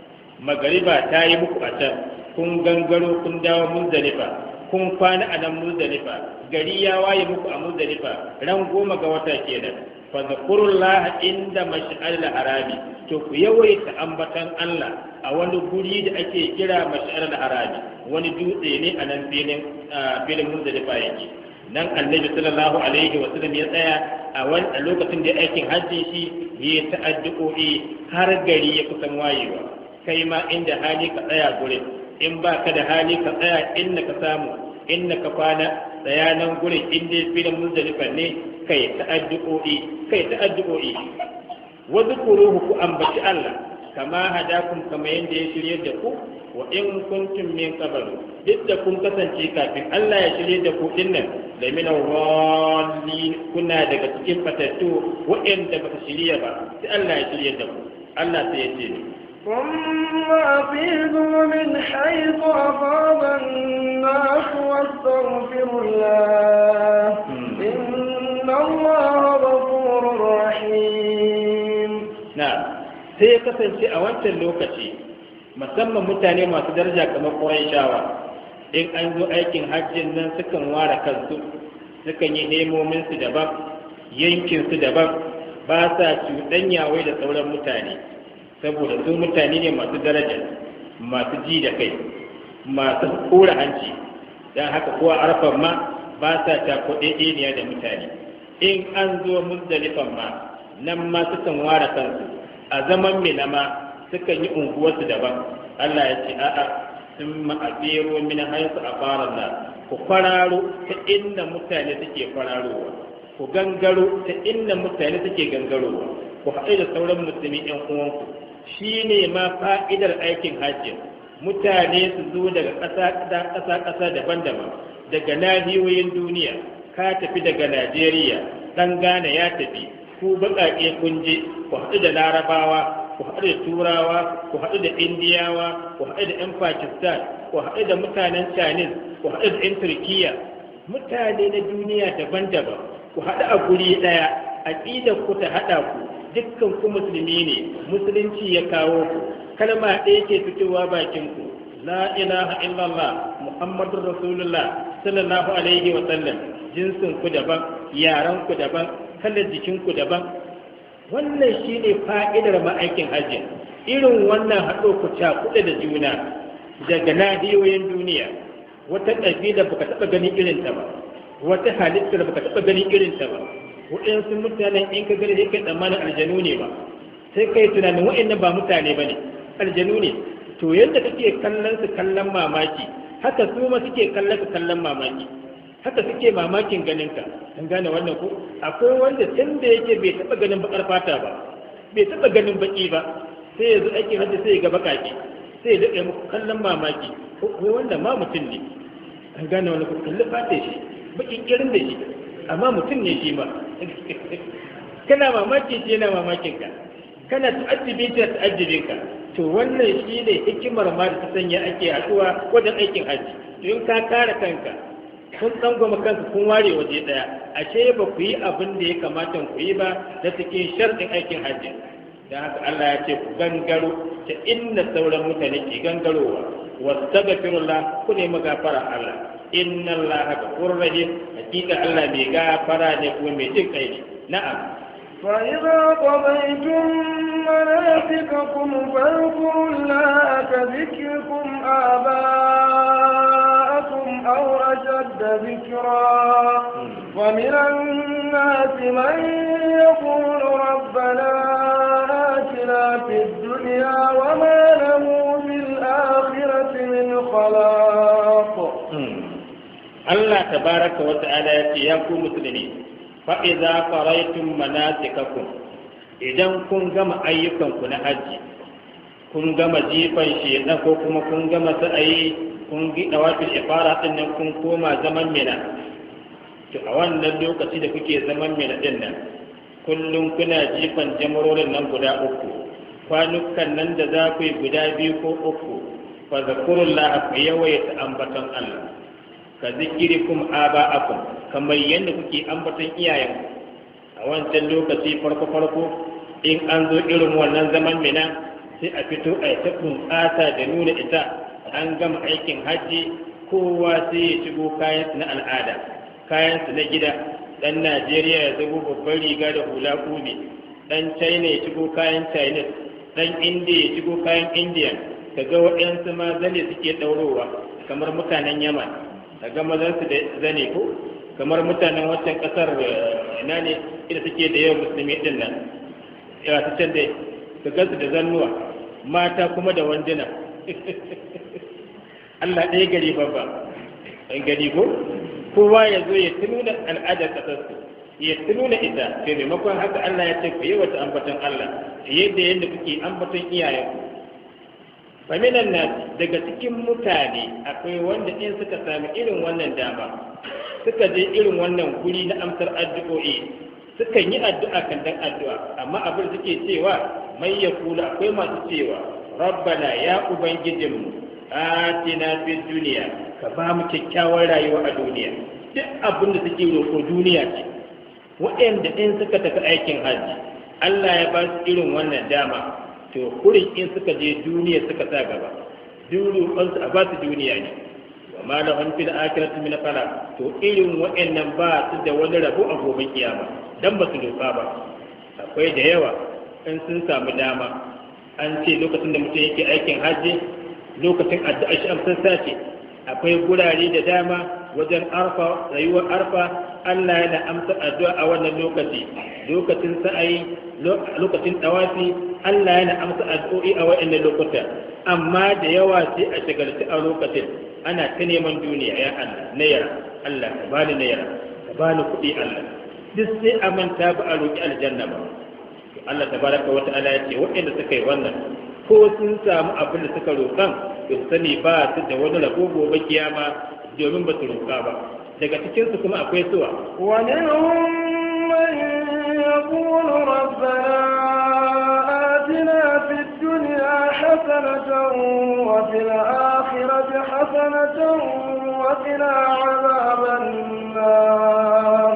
magariba ta yi muku a can kun gangaro kun dawo muzdalifa kun kwana a nan muzdalifa gari ya waye muku a muzdalifa ran 10 ga wata kenan fa zakurullaha inda mash'al al-harami to ku yawaita ambatan Allah a wani guri da ake kira mash'al al-harami wani dutse ne a nan filin muzdalifa yake nan annabi sallallahu alaihi wa sallam ya tsaya a lokacin da aikin hajji shi ya ta addu'o'i har gari ya kusan wayewa kai ma inda hali ka tsaya gurin in ba ka da hali ka tsaya inda ka samu inda ka kwana tsaya nan gurin inda filin muzdalifa ne kai ta addu'o'i wa zkuruhu ku ambaci Allah kama hadakum kama yanda ya shirye da ku wa in kuntum min qablu duk da kun kasance kafin Allah ya shirye da ku dinnan da min awwalin kuna daga cikin fatattu wa'anda ba su shirye ba sai Allah ya shirye da ku Allah sai ya ce ثم أفيضوا من حيث أفاض الناس واستغفروا الله إن الله غفور رحيم نعم sai kasance a wancan lokaci musamman mutane masu daraja kamar Qurayshawa in an zo aikin hajjin nan sukan ware kansu sukan yi hemomin su daban yankin su daban ba sa cuɗanya wai da sauran mutane saboda su mutane ne masu daraja masu ji da kai masu kora hanci don haka kowa arfan ma ba sa cakuɗeɗeniya da mutane in an zo muzdalifan ma nan ma sukan ware kansu a zaman mina ma sukan yi unguwarsu daban Allah ya ce a'a thumma afiru min haythu afara Allah ku fararo ta inda mutane suke fararowa ku gangaro ta inda mutane suke gangarowa ku haɗu da sauran musulmi ɗan uwanku shine ma fa'idar aikin hajji mutane su zo daga ƙasa daban-daban daga nahiyoyin duniya ka tafi daga Najeriya ɗan Ghana ya tafi ku baƙaƙe kun je ku haɗu da Larabawa ku haɗu da Turawa ku haɗu da Indiyawa ku haɗu da 'yan Pakistan ku haɗu da mutanen Chinese ku haɗu da 'yan Turkiya mutane na duniya daban-daban ku haɗu a guri ɗaya aƙidar ku ta haɗa ku dukkan ku musulmi ne musulunci ya kawo ku kalma ɗaya ke fitowa bakin ku la ilaha illallah muhammadur rasulullah sallallahu alaihi wa sallam jinsin ku daban yaran ku daban kalar jikin ku daban wannan shine fa'idar ma'aikin hajji irin wannan haɗo ku cakuɗe da juna daga nahiyoyin duniya wata ƙabila baka taɓa ganin irin ta ba wata halittar baka taɓa ganin irin ta ba waɗansu mutanen in ka gani kai tsammanin aljanu ne ba sai kai tunanin waɗannan ba mutane ba ne aljanu ne to yadda kake kallon su kallon mamaki haka su ma suke kallon ka kallon mamaki haka suke mamakin ganin ka an gane wannan ko akwai wanda tun da yake bai taɓa ganin bakar fata ba bai taɓa ganin baki ba sai yanzu aikin hajji sai ya ga bakaki sai ya daɗe muku kallon mamaki ko wanda ma mutum ne an gane wannan ko kalli fata shi bakin irin da shi amma mutum ne shi ba kana mamaki shi yana mamakin ka kana ta'ajjibi ta ta'ajjibin ka to wannan shi ne hikimar ma da ta sanya ake haɗuwa wajen aikin hajji in ka kare kanka kun tsangwama kanka kun ware waje ɗaya ashe ba ku yi abin da ya kamata ku yi ba da cikin sharɗin aikin hajji da haka Allah ya ce ku gangaro ta inda sauran mutane ke gangarowa wastaghfirullah ku nemi gafara Allah inna Allah ghafurur rahim hakika Allah mai gafara ne kuma mai jin kai ne na'am فإذا قضيتم مناسككم فاذكروا الله كذكركم آباءكم أو أشد ذكرا ومن الناس من يقول ربنا آتنا في الدنيا وما له في الآخرة من خلاق الله تبارك وتعالى يقول مسلمين fa'iza faraitun manasikakum idan kun gama ayyukanku na hajji kun gama jifan shedan ko kuma kun gama sa'ayi kun gida wafin ifara ɗin nan kun koma zaman mina to a wannan lokaci da kuke zaman mina ɗin nan kullum kuna jifan jamarorin nan guda uku kwanukan nan da za ku yi guda biyu ko uku fa zakurullah ku yawaita ambaton Allah ka zikirikum aba'akum kamar yadda kuke ambaton iyayen a wancan lokaci farko in an zo irin wannan zaman mina sai a fito a ta bunƙasa da nuna ita an gama aikin hajji kowa sai ya shigo kayan na al'ada kayan su na gida dan Najeriya ya zubo babban riga da hula kube dan China ya shigo kayan Chinese dan India ya shigo kayan Indian kaga waɗansu ma zane suke ɗaurowa kamar mutanen Yaman daga mazansu da zane ko kamar mutanen wancan kasar ina ne ita suke da yawan musulmi din nan ya ta can dai su gansu da zannuwa mata kuma da wanduna Allah ɗaya gari babba an gari ko kowa ya zo ya tununa al'adar ƙasarsu ya tununa ita sai maimakon haka Allah ya ce ku yi wata ambaton Allah fiye da yadda kuke ambaton iyayenku faminan na daga cikin mutane akwai wanda in suka sami irin wannan dama suka je irin wannan guri na amsar addu'o'i sukan yi addu'a kan dan addu'a amma abin suke cewa mai ya kula akwai masu cewa rabbana ya ubangijinmu atina fid duniya ka ba mu kyakkyawar rayuwa a duniya duk abin da suke roƙo duniya ce waɗanda in suka tafi aikin hajji Allah ya ba su irin wannan dama to kurin in suka je duniya suka sa gaba duk roƙonsu a ba su duniya ne wa ma lahum fil akhirati min khalaq to irin waɗannan ba su da wani rabo a gobe kiyama dan ba su roƙa ba akwai da yawa in sun samu dama an ce lokacin da mutum yake aikin hajji lokacin addu'a shi amsar sace akwai gurare da dama wajen arfa rayuwar arfa Allah yana amsa addu'a a wannan lokaci lokacin sa'ayi lokacin tawafi Allah yana amsa addu'o'i a wannan lokuta amma da yawa sai a shagalci a lokacin ana ta neman duniya ya Allah nayara Allah ka bani nayara ka bani kuɗi Allah duk sai a manta ba a roƙi aljanna ba Allah tabaraka wa ta'ala ya ce waɗanda suka yi wannan ko sun samu abin da suka roƙan to sani ba su da wani rabo gobe kiyama domin ba su roƙa ba daga cikin su kuma akwai suwa wa minhum man yaqulu rabbana atina fid dunya hasanatan wa fil akhirati hasanatan wa qina 'adhaban nar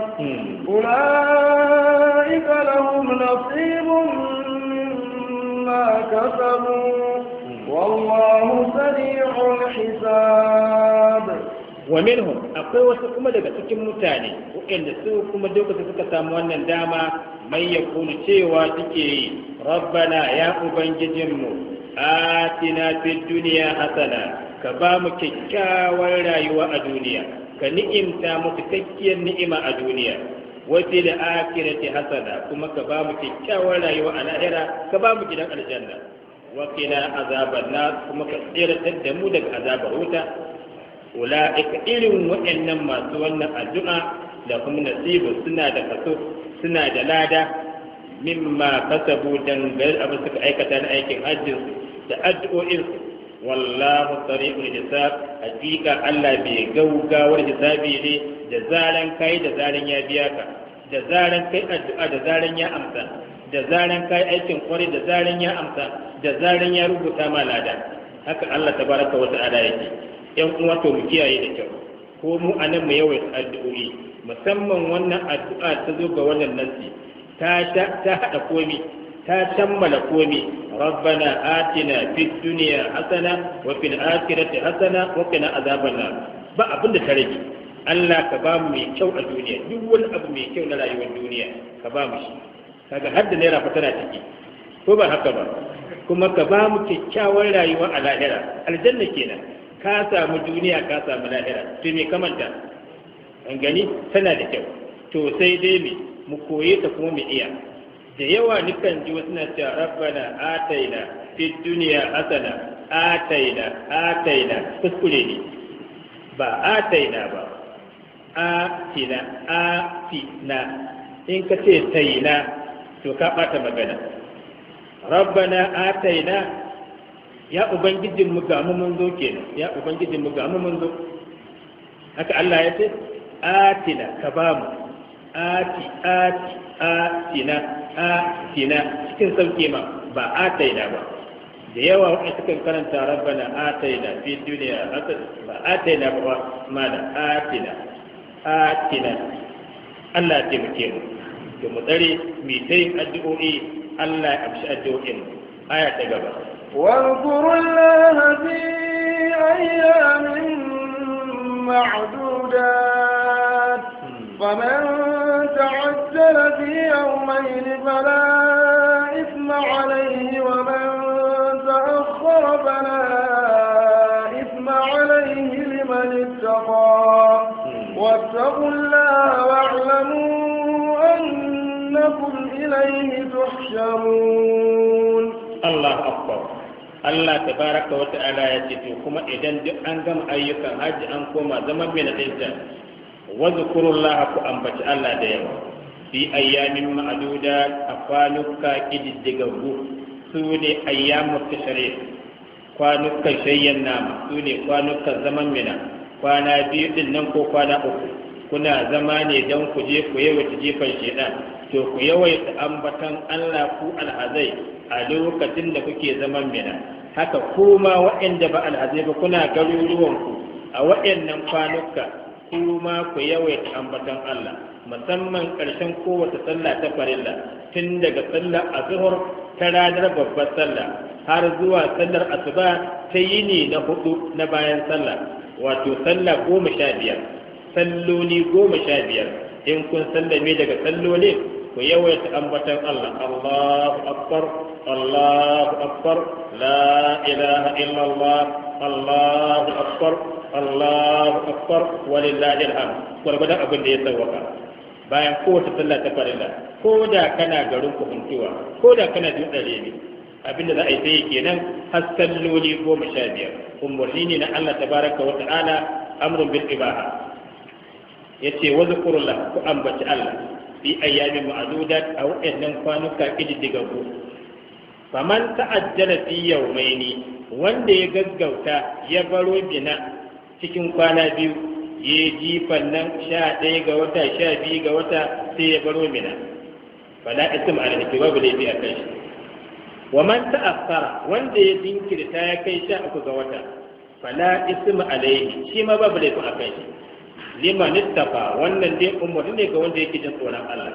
ulaika lahum nasibun mimma kasabu wallahu sari'ul hisab wa minhum akwai wasu kuma daga cikin mutane waɗanda su kuma lokacin suka samu wannan dama mai yakunu cewa suke yi rabbana ya ubangijinmu atina fid dunya hasana ka ba mu kyakkyawar rayuwa a duniya ka ni'imta mu cikakkiyar ni'ima a duniya wa fil akhirati hasana kuma ka ba mu kyakkyawar rayuwa a lahira ka ba mu gidan aljanna wa qina azaban nar kuma ka tsiratar da mu daga azabar wuta ula'ika irin waɗannan masu wannan addu'a da kuma nasibu suna da kaso suna da lada mimma kasabu dangar abin suka aikata na aikin hajjin da addu'o'insu wallahu sari'ul hisab hakika Allah bai gaugawar hisabi ne da zaran kai da zaran ya biya ka da zaran kai addu'a da zaran ya amsa da zaran kai aikin kwari da zaran ya amsa da zaran ya rubuta ma lada haka Allah tabaraka wa ta'ala yake yan uwa to mu kiyaye da kyau ko mu anan mu yawaita addu'o'i musamman wannan addu'a ta zo ga wannan nasi ta hada komi ta shammala komi rabbana atina fid dunya hasana wa fil akhirati hasana wa qina azaban nar ba abin da ta rage Allah ka ba mu mai kyau a duniya duk wani abu mai kyau na rayuwar duniya ka ba mu shi kaga har da naira fa tana ciki ko ba haka ba kuma ka ba mu kyakkyawar rayuwa a lahira aljanna kenan ka samu duniya ka samu lahira to me kamanta an gani tana da kyau to sai dai mu koye ta kuma mu iya da yawa nukan ji wasu na cewa rabbana ataina fid dunya hasana ataina kuskure ne ba ataina ba atina in ka ce taina to ka bata magana rabbana ataina ya ubangijin mu ga mu mun zo kenan ya ubangijin mu ga mu mun zo haka Allah ya ce atina ka ba mu atina cikin sauke ma ba ataina ba da yawa wani sukan karanta rabbana ataina fi duniya ba ataina ba ma da atina Allah ya taimake mu to mu tsare mu dai addu'o'i Allah ya amshi addu'o'in aya ta gaba واذكروا الله في أيام معدودات فمن تعجل في يومين فلا إثم عليه ومن تأخر فلا إثم عليه لمن اتقى واتقوا الله واعلموا أنكم إليه تحشرون الله أكبر Allah tabaraka wa ta'ala ya ce to kuma idan duk an gama ayyukan hajji an koma zaman mai nadinta wa zkurullaha ku ambaci Allah da yawa fi ayyamin ma'duda a kwanuka kididdigaggu su ne ayyamu tashrik kwanukan shayyan nama su ne kwanukan zaman mina kwana biyu din nan ko kwana uku kuna zama ne don ku je ku yawaita jefan shedan to ku yawaita ambatan Allah ku alhazai a lokacin da kuke zaman mina haka kuma waɗanda ba alhazai ba kuna garuruwanku a waɗannan kwanuka kuma ku yawaita ambatan Allah musamman ƙarshen kowace sallah ta farilla tun daga sallar azhar ta ranar babbar sallah har zuwa sallar asuba ta yini na hudu na bayan sallah wato sallah 15 salloli 15 in kun sallame daga salloli ku yawaita ambatan Allah Allahu akbar la ilaha illallah Allahu akbar walillahi alhamd gurgudan abin da ya sauwaka bayan kowace sallah ta farilla ko da kana garin kuhuntuwa ko da kana dutse ne abinda za a yi sai kenan har salloli 15 umarni ne na Allah tabaraka wa ta'ala amrun bil ibaha yace wa zikrullah ku ambaci Allah fi ayyamin ma'dudat a waɗannan kwanuka kididdigaggu faman ta'ajjala fi yawmaini wanda ya gaggauta ya baro bina cikin kwana biyu ya jifan nan 11 ga wata 12 ga wata sai ya baro mina fala ism alaihi babu laifi a kai shi wa man ta'akhkhara wanda ya dinkirta ya kai 13 ga wata fala ism alaihi shi ma babu laifi a kai shi liman ittaqa wannan dai umarni ne ga wanda yake jin tsoron Allah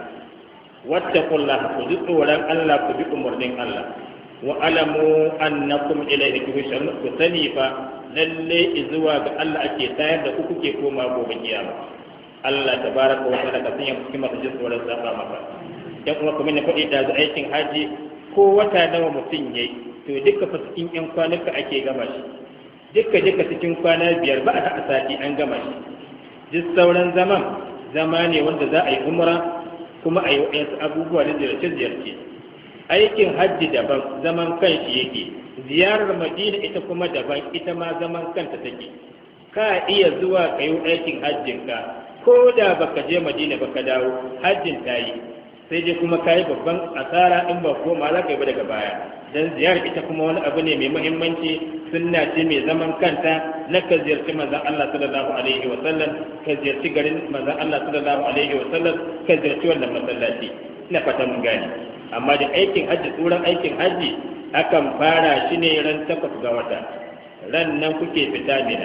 wattaqullaha ku ji tsoron Allah ku bi umarnin Allah wa alamu annakum ilayhi tuhsharun ku sani fa lalle zuwa ga Allah ake tayar da ku kuke koma gobe kiyama Allah tabaraka wa ta'ala ka sanya cikin masu jin tsoron zaba maka dan kuma kuma ne faɗi da aikin haji ko wata nawa mutum yayi to duka fa cikin yan kwanuka ake gama shi duka cikin kwana 5 ba a haɗa sati an gama shi duk sauran zama ne wanda za a yi umra kuma a yi waɗansu abubuwa na ziyarce-ziyarce aikin hajji daban zaman kanshi yake ziyarar madina ita kuma daban ita ma zaman kanta take ka iya zuwa ka yi aikin hajjinka ko da baka je madina baka dawo hajjin ta yi sai dai kuma ka yi babban asara in ba koma za ka yi ba daga baya don ziyarar ita kuma wani abu ne mai muhimmanci sunna ce mai zaman kanta na ka ziyarci manzon Allah sallallahu alaihi wa sallam ka ziyarci garin manzon Allah sallallahu alaihi wa sallam ka ziyarci wannan masallaci ina fata mun gane amma da aikin hajji tsoron aikin hajji akan fara shi ne ran 8 ga wata ran nan kuke fita mina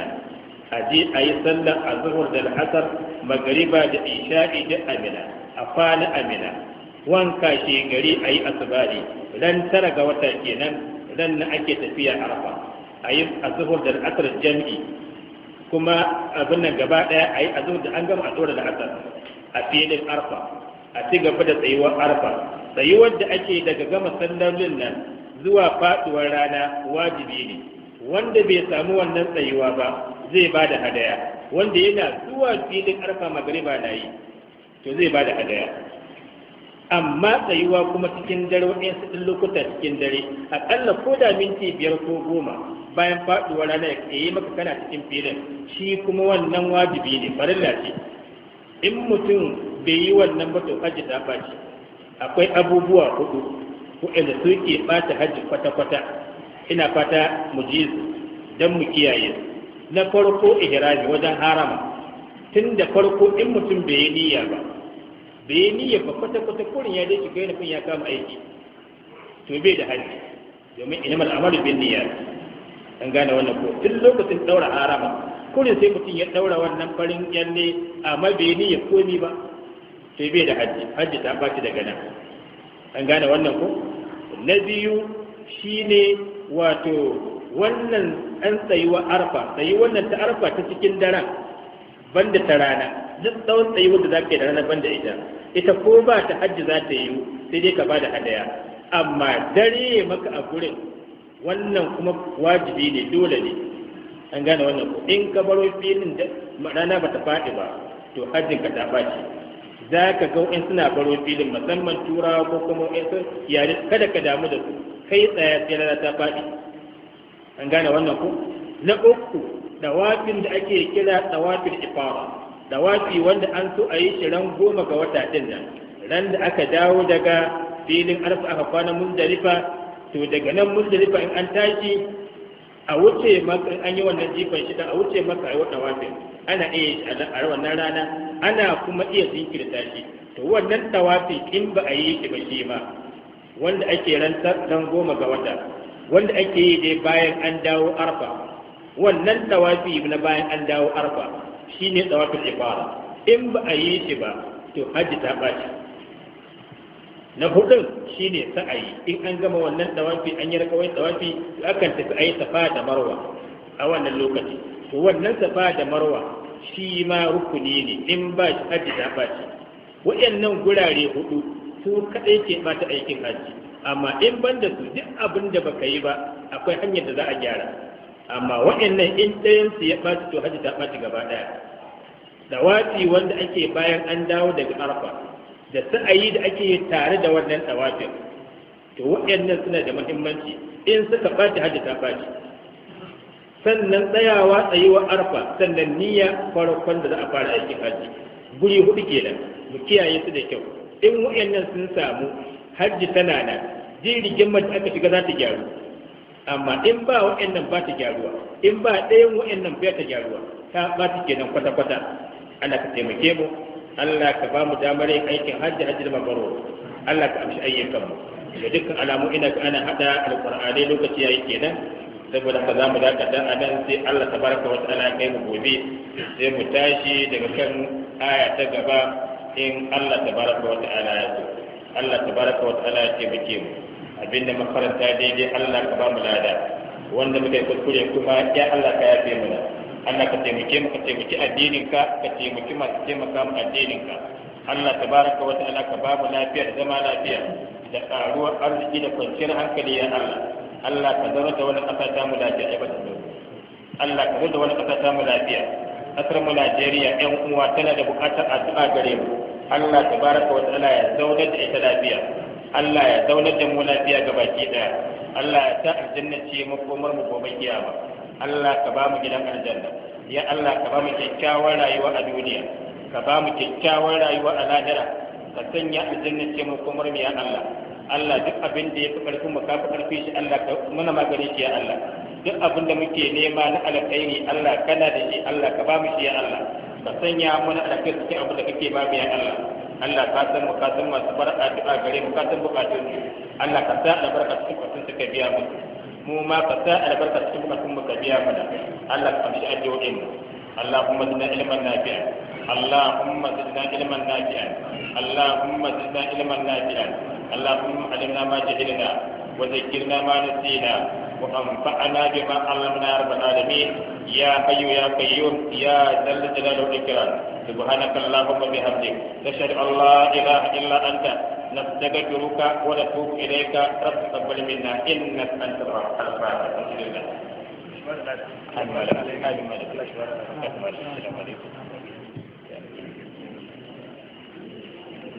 a je a yi sallar azhar da al'asar magariba da isha'i da amina a kwana amina wanka shi gari a yi asibari ran 9 ga wata kenan ran na ake tafiya arfa a yi azhar da al'asar jam'i kuma abin nan gaba daya a yi azhar da an gama azhar da al'asar a filin arfa a ci gaba da tsayuwar arfa tsayuwar da ake daga gama sallolin nan zuwa faduwar rana wajibi ne wanda bai samu wannan tsayuwa ba zai ba da hadaya wanda yana zuwa filin arfa magariba na yi to zai ba da hadaya amma tsayuwa kuma cikin dare waɗansu ɗin lokuta cikin dare aƙalla ko da minti 5 ko 10 bayan faduwar rana ya yi maka kana cikin filin shi kuma wannan wajibi ne farilla ce in mutum bai yi wannan ba to hajji ta ɓaci akwai abubuwa 4 waɗanda suke ɓata hajji kwata-kwata ina fata mu ji su don mu kiyaye na farko ihrami wajen harama tun da farko in mutum bai yi niyya ba kwata-kwata kurin ya dai shiga nufin ya kama aiki to bai da hajji domin inamal amalu bin niyya an gane wannan ko tun lokacin daura harama kurin sai mutum ya daura wannan farin kyalle amma bai niyya komi ba sai bai da hajji ta baci daga nan an gane wannan ko na biyu shine wato wannan an tsayuwa arfa wannan ta arfa ta cikin daren banda ta rana duk tsawon tsayuwar da za ka yi da rana banda ita ko ba ta hajji za ta yi sai dai ka ba da hadaya amma dare maka a gurin wannan kuma wajibi ne dole ne an gane wannan ko in ka baro filin da rana ba ta faɗi ba to hajjin ka ta ɓaci za ka ga in suna baro filin musamman turawa ko kuma in yare kada ka damu da su kai tsaya sai rana ta faɗi an gane wannan ko na uku dawafin da ake kira dawafin ifara dawafi wanda an so a yi shi ran 10 ga wata din nan ran da aka dawo daga filin arfa aka kwana muzdalifa to daga nan muzdalifa in an tashi a wuce maka an yi wannan jifan shi a wuce maka a yi wannan wafin ana iya a wannan rana ana kuma iya jinkirta shi to wannan tawafi in ba a yi shi ba shi ma wanda ake rantar dan 10 ga wata wanda ake yi dai bayan an dawo arfa wannan tawafi na bayan an dawo arfa shine tawafin ifara in ba a yi shi ba to hajji ta baci na hudun shine sa'ayi in an gama wannan tawafi an yi rakawai tawafi akan tafi ayi safa da marwa a wannan lokaci to wannan safa da marwa shi ma rukuni ne in ba shi hajji ta baci waɗannan gurare 4 su kadai ke bata aikin hajji amma in banda su duk abin da baka yi ba akwai hanyar da za a gyara amma waɗannan in ɗayansu ya ɓaci to hajji ta ɓaci gaba ɗaya. Dawafi wanda ake bayan an dawo daga arfa da sa'ayi da ake yi tare da wannan dawafin, to waɗannan suna da muhimmanci. In suka ɓaci hajji ta ɓaci. Sannan tsayawa tsayuwar arfa, sannan niyya farkon da za a fara aikin hajji, guri hudu kenan, mu kiyaye su da kyau. In waɗannan sun samu, hajji tana nan, jirgin da aka shiga za ta gyaru. Amma in ba waɗannan ba ta gyaruwa, in ba ɗayan waɗannan ba ta gyaruwa, ta ɓaci kenan kwata-kwata. Allah ka taimake mu, Allah ka ba mu damar yin aikin hajji da mabaro, Allah ka amshi ayyukanmu. Da dukkan alamu ina ga ana haɗa alƙur'anai lokaci yayi kenan, saboda ka za mu dakata a nan sai Allah tabaraka wa ta'ala kai mu gobe, sai mu tashi daga kan aya ta gaba in Allah tabaraka wa ta'ala ya so. Allah tabaraka wa ta'ala ya taimake mu. Abinda makaranta daidai Allah ka ba mu lada, wanda muka yi kuskure kuma ya Allah ka yafe mana. Allah ka taimake mu, ka taimaki addininka, ka taimaki masu taimaka mu addininka. Allah tabaraka wa ta'ala ka ba mu lafiya da zama lafiya da karuwar arziki da kwanciyar hankali ya Allah. Allah ka zama da wani ƙasa ta mu lafiya ya bata zo. Allah ka zama da wani ƙasa ta mu lafiya. Ƙasar mu Najeriya ƴan uwa tana da buƙatar addu'a gare mu. Allah tabaraka wa ta'ala ya zaunar da ita lafiya. Allah ya zaunar da mu lafiya gabaki daya. Allah ya sa aljanna ce makomar mu gobe kiyama. Allah ka ba mu gidan aljanna. Ya Allah ka ba mu kyakkyawar rayuwa a duniya. Ka ba mu kyakkyawar rayuwa a lahira. Ka sanya aljanna ce makomar mu ya Allah. Allah duk abin da ya fi ƙarfin mu ka fi ƙarfi shi Allah ka muna magani shi ya Allah. Duk abin da muke nema na alkhairi Allah kana da shi Allah ka ba mu shi ya Allah. Ka sanya mana alkhairi cikin abin da kake ba mu ya Allah. Allah ka san mu ka san masu bar addu'a gare mu ka san bukatun mu. Allah ka sa albarka cikin bukatun su ka biya mu. Mu ma ka sa albarka cikin bukatun mu ka biya mana. Allah ka amshi addu'o'in mu. Allahumma zidna ilman nafi'an. Allahumma zidna ilman nafi'an. Allahumma zidna ilman nafi'an. اللهم علمنا ما جهلنا وذكرنا ما نسينا وانفعنا بما علمنا يا رب العالمين يا حي يا قيوم يا ذا الجلال والاكرام سبحانك اللهم وبحمدك نشهد ان لا اله الا انت نستغفرك ونتوب اليك رب تقبل منا انك انت الغفور الحمد لله.